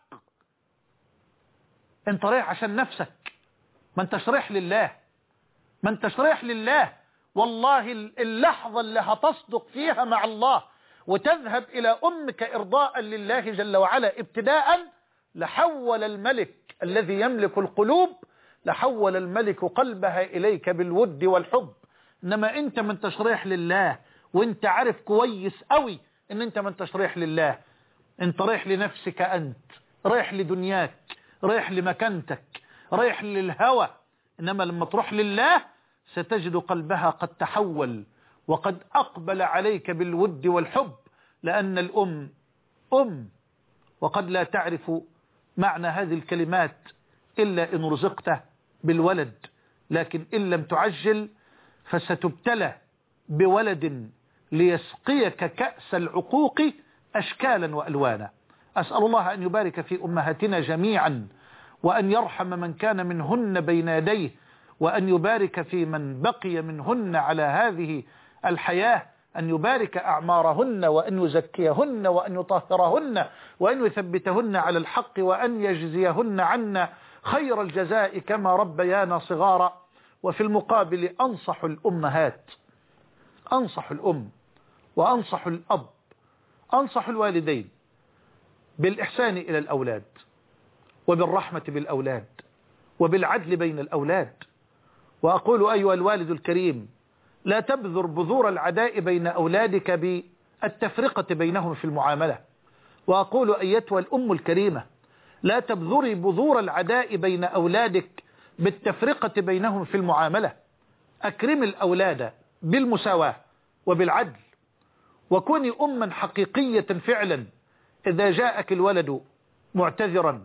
انت رايح عشان نفسك، ما انتش رايح لله، ما انتش رايح لله. والله اللحظة اللي هتصدق فيها مع الله وتذهب إلى أمك إرضاء لله جل وعلا ابتداء، لحول الملك الذي يملك القلوب، لحول الملك قلبها إليك بالود والحب. إنما أنت ما انتش رايح لله، وانت عارف كويس قوي إن أنت ما انتش رايح لله، انت رايح لنفسك أنت رايح لدنياك، رايح لمكانتك، رايح للهوى. إنما لما تروح لله ستجد قلبها قد تحول وقد أقبل عليك بالود والحب، لأن الأم أم، وقد لا تعرف معنى هذه الكلمات إلا إن رزقت بالولد، لكن إن لم تعجل فستبتلى بولد ليسقيك كأس العقوق أشكالا وألوانا. أسأل الله أن يبارك في أمهاتنا جميعا، وأن يرحم من كان منهن بين يديه، وأن يبارك في من بقي منهن على هذه الحياة، أن يبارك أعمارهن، وأن يزكيهن، وأن يطهرهن، وأن يثبتهن على الحق، وأن يجزيهن عنا خير الجزاء كما ربيانا صغارا. وفي المقابل أنصح الأمهات، أنصح الأم وأنصح الأب، أنصح الوالدين بالإحسان إلى الأولاد، وبالرحمة بالأولاد، وبالعدل بين الأولاد. وأقول أيها الوالد الكريم، لا تبذر بذور العداء بين أولادك بالتفرقة بينهم في المعاملة. وأقول أيتها الأم الكريمة، لا تبذري بذور العداء بين أولادك بالتفرقة بينهم في المعاملة. أكرم الأولاد بالمساواة وبالعدل، وكوني أما حقيقية فعلا. إذا جاءك الولد معتذرا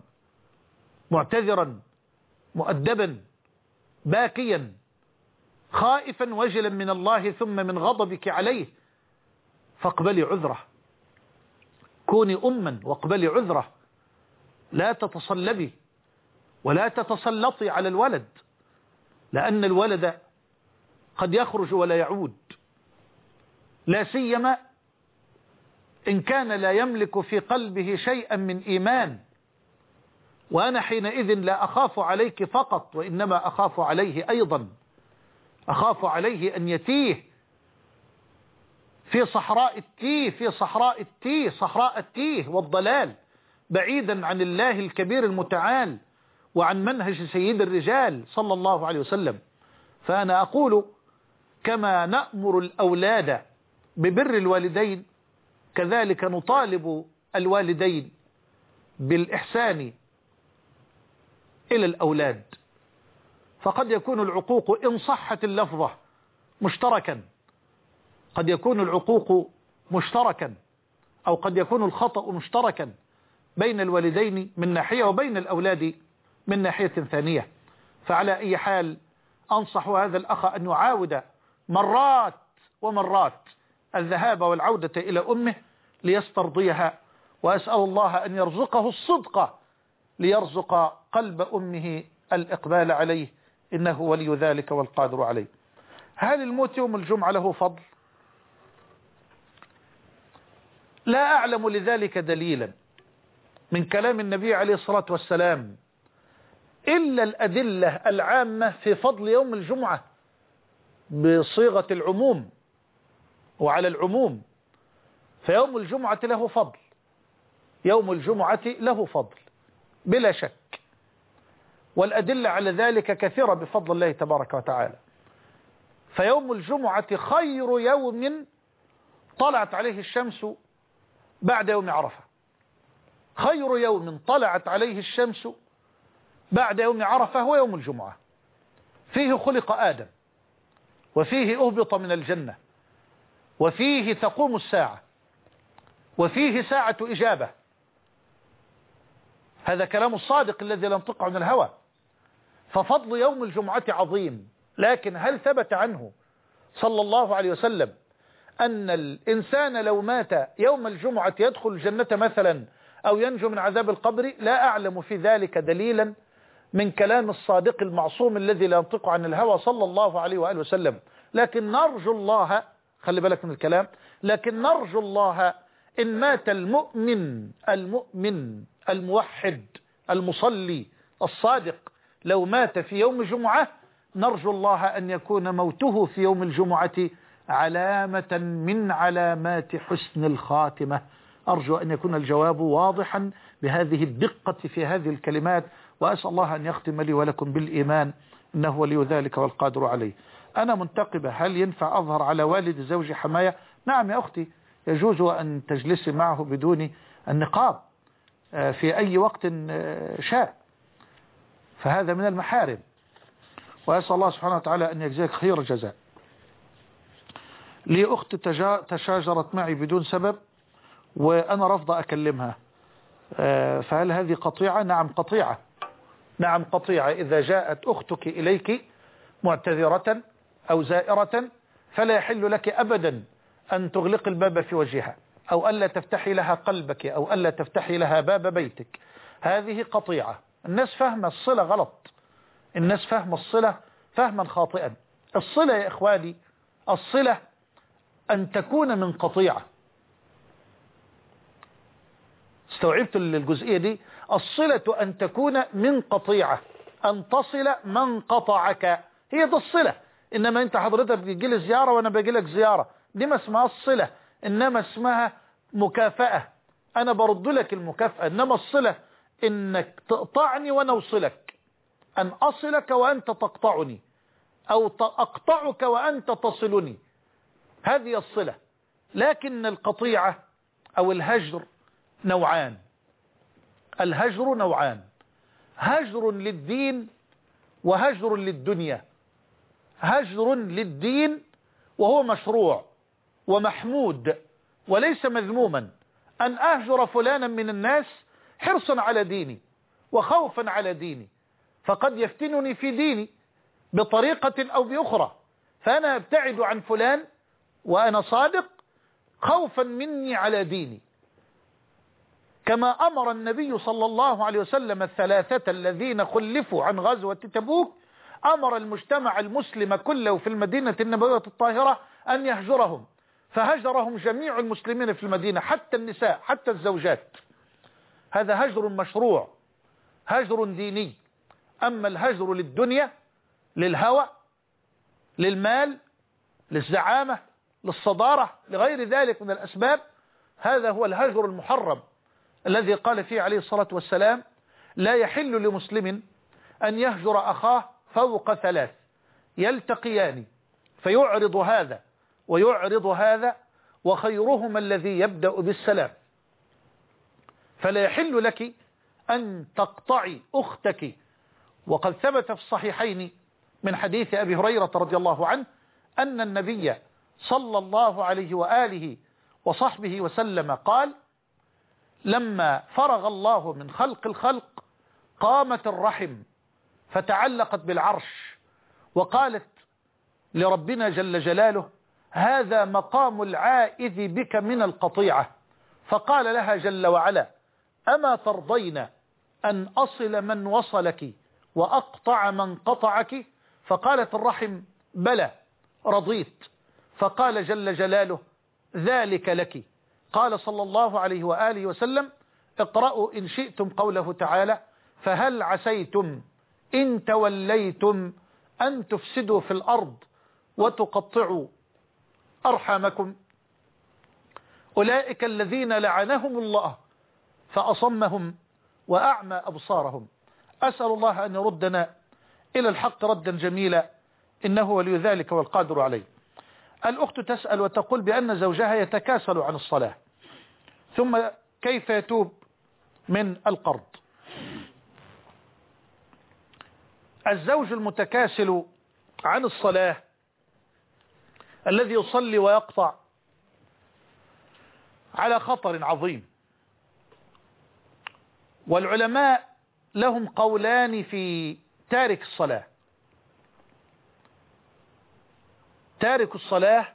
مؤدبا باكيا خائفا وجلا من الله ثم من غضبك عليه، فاقبلي عذره. كوني أما واقبلي عذره، لا تتصلبي ولا تتسلطي على الولد، لأن الولد قد يخرج ولا يعود، لا سيما إن كان لا يملك في قلبه شيئا من إيمان. وأنا حينئذ لا أخاف عليك فقط، وإنما أخاف عليه أيضا، أخاف عليه أن يتيه في صحراء التيه والضلال، بعيدا عن الله الكبير المتعال وعن منهج سيد الرجال صلى الله عليه وسلم. فأنا أقول كما نأمر الأولاد ببر الوالدين، كذلك نطالب الوالدين بالإحسان إلى الأولاد. فقد يكون العقوق إن صحت اللفظة مشتركا، قد يكون العقوق مشتركا، أو قد يكون الخطأ مشتركا بين الوالدين من ناحية وبين الأولاد من ناحية ثانية. فعلى أي حال أنصح هذا الأخ أن يعاود مرات ومرات الذهاب والعودة إلى أمه ليسترضيها، وأسأل الله أن يرزقه الصدق ليرزق قلب أمه الإقبال عليه، إنه ولي ذلك والقادر عليه. هل الموت يوم الجمعة له فضل؟ لا أعلم لذلك دليلا من كلام النبي عليه الصلاة والسلام إلا الأدلة العامة في فضل يوم الجمعة بصيغة العموم وعلى العموم. فيوم الجمعة له فضل، يوم الجمعة له فضل بلا شك، والأدلة على ذلك كثيرة بفضل الله تبارك وتعالى. فيوم الجمعة خير يوم طلعت عليه الشمس بعد يوم عرفة، خير يوم طلعت عليه الشمس بعد يوم عرفة هو يوم الجمعة. فيه خلق آدم، وفيه أهبط من الجنة، وفيه تقوم الساعة، وفيه ساعة إجابة. هذا كلام الصادق الذي لا ينطق عن الهوى. ففضل يوم الجمعة عظيم، لكن هل ثبت عنه صلى الله عليه وسلم أن الإنسان لو مات يوم الجمعة يدخل الجنة مثلا أو ينجو من عذاب القبر؟ لا أعلم في ذلك دليلا من كلام الصادق المعصوم الذي لا ينطق عن الهوى صلى الله عليه وآله وسلم. لكن نرجو الله، خلي بالك من الكلام، لكن نرجو الله إن مات المؤمن الموحد المصلي الصادق لو مات في يوم جمعة، نرجو الله أن يكون موته في يوم الجمعة علامة من علامات حسن الخاتمة. أرجو أن يكون الجواب واضحا بهذه الدقة في هذه الكلمات، وأسأل الله أن يختم لي ولكم بالإيمان، إنه ولي ذلك والقادر عليه. أنا منتقبة، هل ينفع أظهر على والد زوجي حماية؟ نعم يا أختي، يجوز أن تجلسي معه بدون النقاب، في أي وقت شاء، فهذا من المحارم، وأسأل الله سبحانه وتعالى أن يجزيك خير الجزاء. لي أخت تشاجرت معي بدون سبب وأنا رفض أكلمها، فهل هذه قطيعة؟ نعم قطيعة، نعم قطيعة. إذا جاءت أختك إليك معتذرة أو زائرة فلا يحل لك أبدا أن تغلق الباب في وجهها، أو ألا تفتحي لها قلبك، أو ألا تفتحي لها باب بيتك. هذه قطيعة. الناس فهم الصلة غلط، الناس فهم الصلة فهما خاطئا. الصلة يا إخواني، الصلة أن تكون من قطيعة. استوعبت الجزئية دي؟ الصلة أن تكون من قطيعة، أن تصل من قطعك، هي دي الصلة. إنما أنت حضرتك بتجي لي زيارة وأنا باجي لك زيارة، دي ما اسمها الصلة، إنما اسمها مكافأة، أنا برد لك المكافأة. إنما الصلة إنك تقطعني وأنا أوصلك، أن أصلك وأنت تقطعني، أو أقطعك وأنت تصلني، هذه الصلة. لكن القطيعة أو الهجر نوعان. الهجر نوعان: هجر للدين وهجر للدنيا. هجر للدين وهو مشروع ومحمود وليس مذموما، أن أهجر فلانا من الناس حرصا على ديني وخوفا على ديني، فقد يفتنني في ديني بطريقة أو بأخرى، فأنا أبتعد عن فلان وأنا صادق خوفا مني على ديني. كما أمر النبي صلى الله عليه وسلم الثلاثة الذين خلفوا عن غزوة تبوك، أمر المجتمع المسلم كله في المدينة النبوية الطاهرة أن يهجرهم، فهجرهم جميع المسلمين في المدينة، حتى النساء حتى الزوجات. هذا هجر مشروع، هجر ديني. أما الهجر للدنيا، للهوى، للمال، للزعامة، للصدارة، لغير ذلك من الأسباب، هذا هو الهجر المحرم الذي قال فيه عليه الصلاة والسلام: لا يحل لمسلم أن يهجر أخاه فوق ثلاث يلتقيان فيعرض هذا ويعرض هذا وخيرهما الذي يبدأ بالسلام. فلا يحل لك أن تقطعي أختك. وقد ثبت في الصحيحين من حديث أبي هريرة رضي الله عنه أن النبي صلى الله عليه وآله وصحبه وسلم قال: لما فرغ الله من خلق الخلق قامت الرحم فتعلقت بالعرش وقالت لربنا جل جلاله: هذا مقام العائذ بك من القطيعة. فقال لها جل وعلا: أما ترضين أن أصل من وصلك وأقطع من قطعك؟ فقالت الرحم: بلى رضيت. فقال جل جلاله: ذلك لك. قال صلى الله عليه وآله وسلم: اقرأوا إن شئتم قوله تعالى: فهل عسيتم إن توليتم أن تفسدوا في الأرض وتقطعوا أرحامكم. أولئك الذين لعنهم الله فأصمهم وأعمى أبصارهم. أسأل الله أن يردنا إلى الحق ردا جميلا، إنه ولي ذلك والقادر عليه. الأخت تسأل وتقول بأن زوجها يتكاسل عن الصلاة، ثم كيف يتوب من القرض؟ الزوج المتكاسل عن الصلاة الذي يصلي ويقطع على خطر عظيم، والعلماء لهم قولان في تارك الصلاة. تارك الصلاة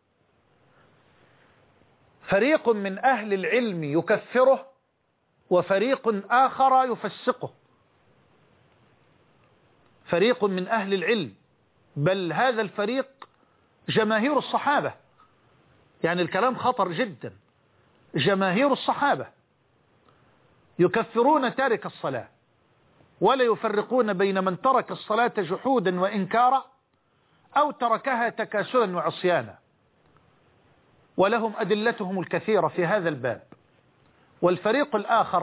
فريق من أهل العلم يكفره، وفريق آخر يفسقه. فريق من أهل العلم، بل هذا الفريق جماهير الصحابة، يعني الكلام خطر جدا. جماهير الصحابة يكفرون تارك الصلاة، ولا يفرقون بين من ترك الصلاة جحودا وإنكارا أو تركها تكاسلا وعصيانا، ولهم أدلتهم الكثيرة في هذا الباب. والفريق الآخر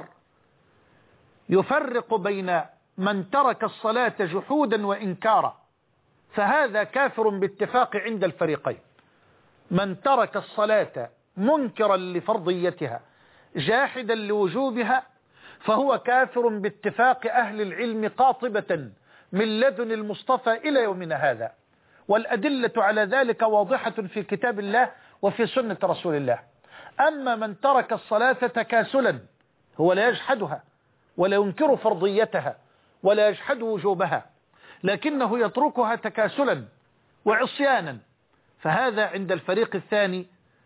يفرق بين من ترك الصلاة جحودا وإنكارا، فهذا كافر باتفاق عند الفريقين. من ترك الصلاة منكرا لفرضيتها جاحدا لوجوبها فهو كافر باتفاق أهل العلم قاطبة من لدن المصطفى إلى يومنا هذا، والأدلة على ذلك واضحة في كتاب الله وفي سنة رسول الله. أما من ترك الصلاة تكاسلا، هو لا يجحدها ولا ينكر فرضيتها ولا يجحد وجوبها، لكنه يتركها تكاسلا وعصيانا، فهذا عند الفريق الثاني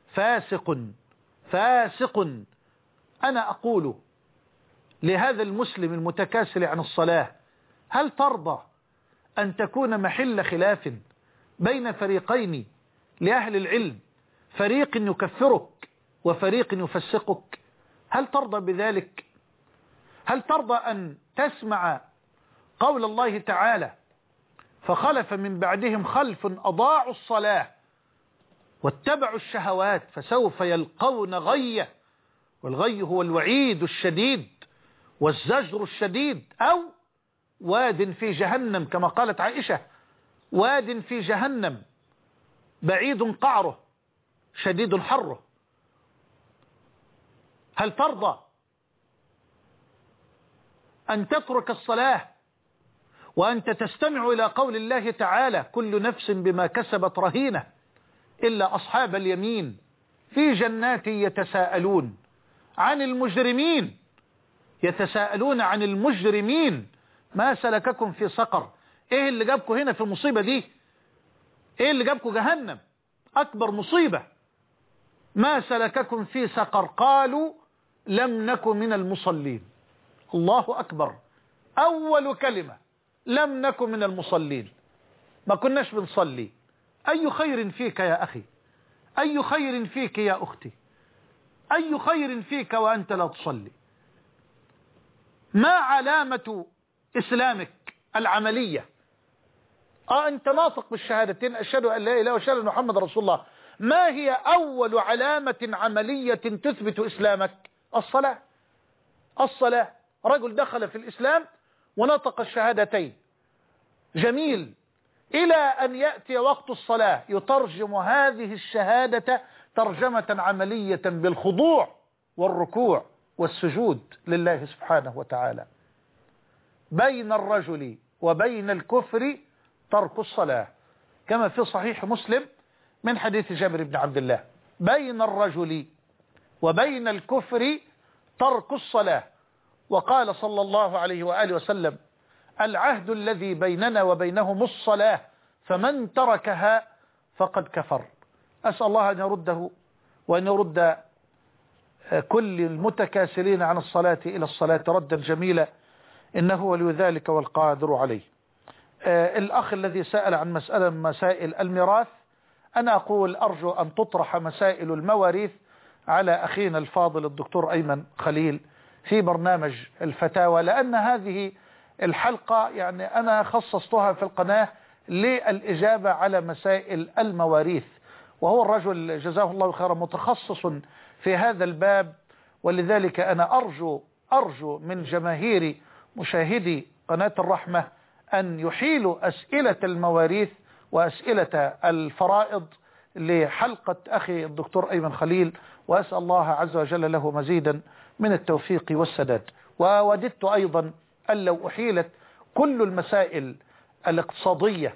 فاسق. أنا أقول لهذا المسلم المتكاسل عن الصلاة: هل ترضى أن تكون محل خلاف بين فريقين لأهل العلم، فريق يكفرك وفريق يفسقك؟ هل ترضى بذلك؟ هل ترضى أن تسمع قول الله تعالى: فخلف من بعدهم خلف أضاعوا الصلاة واتبعوا الشهوات فسوف يلقون غية، والغي هو الوعيد الشديد والزجر الشديد، أو واد في جهنم كما قالت عائشة: واد في جهنم بعيد قعره شديد حره. هل ترضى أن تترك الصلاة وأنت تستمع إلى قول الله تعالى: كل نفس بما كسبت رهينة إلا أصحاب اليمين في جنات يتساءلون عن المجرمين، يتساءلون عن المجرمين ما سلككم في سقر؟ ايه اللي جابكم هنا في المصيبة دي؟ ايه اللي جابكم جهنم؟ اكبر مصيبة. ما سلككم في سقر؟ قالوا لم نكن من المصلين. الله اكبر، اول كلمة لم نكن من المصلين، ما كناش بنصلي. اي خير فيك يا اخي، اي خير فيك يا اختي، اي خير فيك وانت لا تصلي؟ ما علامة اسلامك العملية؟ انت ناطق بالشهادتين: اشهد ان لا اله واشهد ان محمد رسول الله. ما هي اول علامة عملية تثبت اسلامك؟ الصلاة. رجل دخل في الاسلام ونطق الشهادتين، جميل، الى ان يأتي وقت الصلاة يترجم هذه الشهادة ترجمة عملية بالخضوع والركوع والسجود لله سبحانه وتعالى. بين الرجل وبين الكفر ترك الصلاة، كما في صحيح مسلم من حديث جابر بن عبد الله: بين الرجل وبين الكفر ترك الصلاة. وقال صلى الله عليه وآله وسلم: العهد الذي بيننا وبينهم الصلاة، فمن تركها فقد كفر. أسأل الله أن يرده وأن يرد كل المتكاسلين عن الصلاة إلى الصلاة ردا جميلا، إنه ولي ذلك والقادر عليه. الأخ الذي سأل عن مسألة من مسائل الميراث، أنا أقول أرجو أن تطرح مسائل المواريث على أخينا الفاضل الدكتور أيمن خليل في برنامج الفتاوى، لأن هذه الحلقة يعني أنا خصصتها في القناة للإجابة على مسائل المواريث، وهو الرجل جزاه الله خيرا متخصص في هذا الباب. ولذلك أنا أرجو من جماهير مشاهدي قناة الرحمة أن يحيلوا أسئلة المواريث وأسئلة الفرائض لحلقة أخي الدكتور أيمن خليل، وأسأل الله عز وجل له مزيدا من التوفيق والسداد. ووددت أيضا أن لو أحيلت كل المسائل الاقتصادية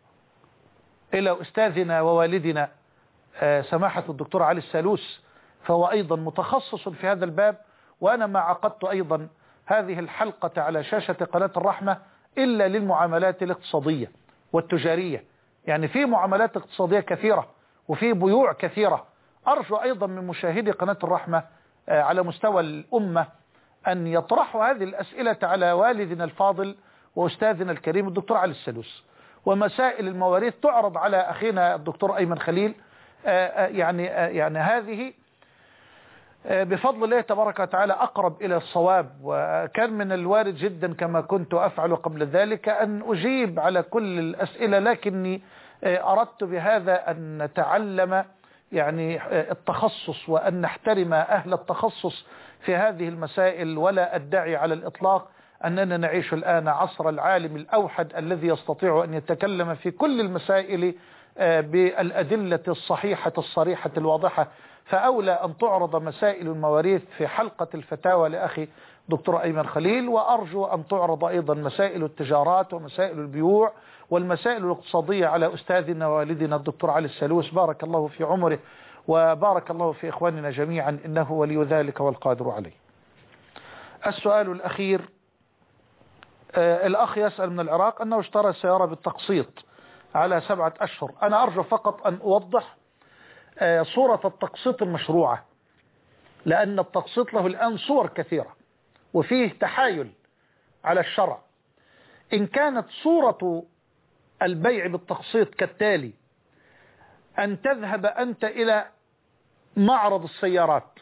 إلى أستاذنا ووالدنا سماحة الدكتور علي السالوس، فهو أيضا متخصص في هذا الباب. وأنا ما عقدت أيضا هذه الحلقة على شاشة قناة الرحمة إلا للمعاملات الاقتصادية والتجارية، يعني في معاملات اقتصادية كثيرة وفي بيوع كثيرة. أرجو أيضا من مشاهدي قناة الرحمة على مستوى الأمة أن يطرحوا هذه الأسئلة على والدنا الفاضل وأستاذنا الكريم الدكتور علي السالوس، ومسائل المواريث تعرض على أخينا الدكتور أيمن خليل. يعني هذه بفضل الله تبارك وتعالى أقرب إلى الصواب، وكان من الوارد جدا كما كنت أفعل قبل ذلك أن أجيب على كل الأسئلة، لكني أردت بهذا أن نتعلم يعني التخصص وأن نحترم أهل التخصص في هذه المسائل، ولا أدعي على الإطلاق أننا نعيش الآن عصر العالم الأوحد الذي يستطيع أن يتكلم في كل المسائل بالأدلة الصحيحة الصريحة الواضحة. فأولى أن تعرض مسائل المواريث في حلقة الفتاوى لأخي دكتور أيمن خليل، وأرجو أن تعرض أيضا مسائل التجارات ومسائل البيوع والمسائل الاقتصادية على أستاذنا ووالدنا الدكتور علي السلوس، بارك الله في عمره وبارك الله في إخواننا جميعا، إنه ولي ذلك والقادر عليه. السؤال الأخير، الأخ يسأل من العراق أنه اشترى سيارة بالتقسيط على 7 أشهر. أنا أرجو فقط أن أوضح صورة التقسيط المشروعة، لأن التقسيط له الآن صور كثيرة وفيه تحايل على الشرع. إن كانت صورة البيع بالتقسيط كالتالي: أن تذهب أنت إلى معرض السيارات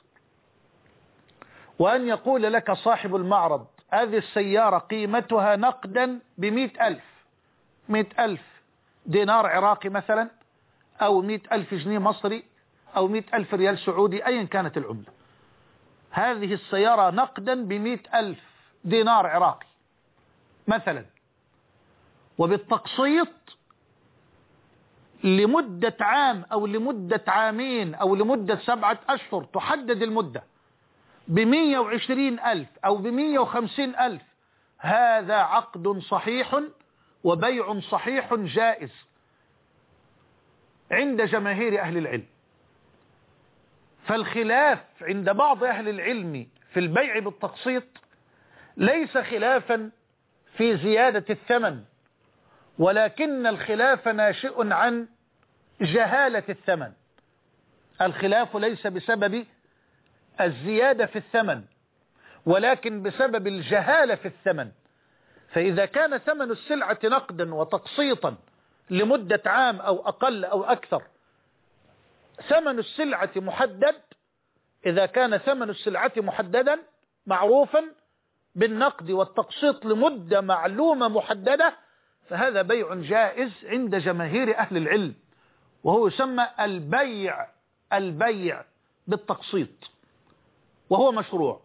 وأن يقول لك صاحب المعرض هذه السيارة قيمتها نقدا ب100,000، 100,000 دينار عراقي مثلا، أو 100,000 جنيه مصري، أو 100,000 ريال سعودي، أيا كانت العملة. هذه السيارة نقدا ب100,000 دينار عراقي مثلا، وبالتقسيط لمدة عام أو لمدة عامين أو لمدة 7 أشهر، تحدد المدة ب120,000 أو ب150,000. هذا عقد صحيح وبيع صحيح جائز عند جماهير أهل العلم. فالخلاف عند بعض أهل العلم في البيع بالتقسيط ليس خلافا في زيادة الثمن، ولكن الخلاف ناشئ عن جهالة الثمن. الخلاف ليس بسبب الزيادة في الثمن، ولكن بسبب الجهالة في الثمن. فإذا كان ثمن السلعة نقدا وتقسيطا لمدة عام أو أقل أو أكثر، ثمن السلعة محدد، إذا كان ثمن السلعة محددا معروفا بالنقد والتقسيط لمدة معلومة محددة، فهذا بيع جائز عند جماهير أهل العلم، وهو يسمى البيع بالتقسيط، وهو مشروع.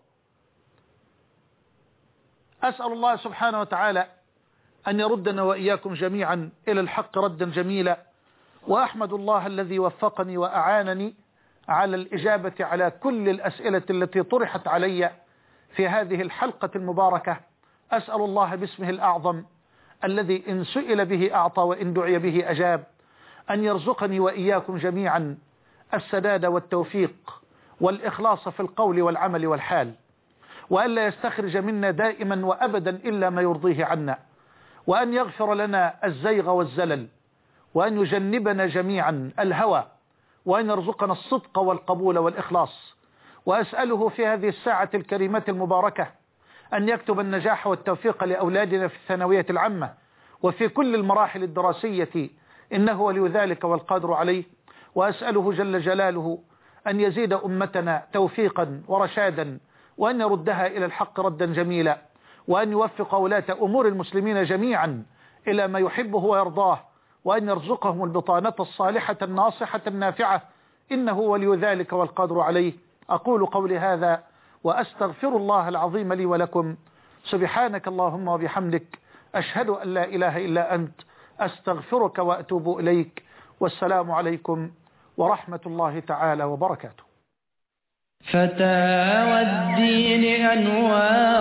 أسأل الله سبحانه وتعالى أن يردنا وإياكم جميعا إلى الحق ردا جميلا، وأحمد الله الذي وفقني وأعانني على الإجابة على كل الأسئلة التي طرحت علي في هذه الحلقة المباركة. أسأل الله باسمه الأعظم الذي إن سئل به أعطى وإن دعي به أجاب، أن يرزقني وإياكم جميعا السداد والتوفيق والإخلاص في القول والعمل والحال، وأن لا يستخرج منا دائما وأبدا إلا ما يرضيه عنا، وأن يغفر لنا الزيغ والزلل، وأن يجنبنا جميعا الهوى، وأن يرزقنا الصدق والقبول والإخلاص. وأسأله في هذه الساعة الكريمة المباركة أن يكتب النجاح والتوفيق لأولادنا في الثانوية العامة وفي كل المراحل الدراسية، إنه ولي ذلك والقادر عليه. وأسأله جل جلاله أن يزيد أمتنا توفيقا ورشادا، وأن يردها إلى الحق ردا جميلا، وأن يوفق ولاة أمور المسلمين جميعا إلى ما يحبه ويرضاه، وأن يرزقهم البطانة الصالحة الناصحة النافعة، إنه ولي ذلك والقادر عليه. أقول قولي هذا وأستغفر الله العظيم لي ولكم. سبحانك اللهم وبحمدك، أشهد أن لا إله إلا أنت، أستغفرك وأتوب إليك. والسلام عليكم ورحمة الله تعالى وبركاته. فتاوى الدين أنوار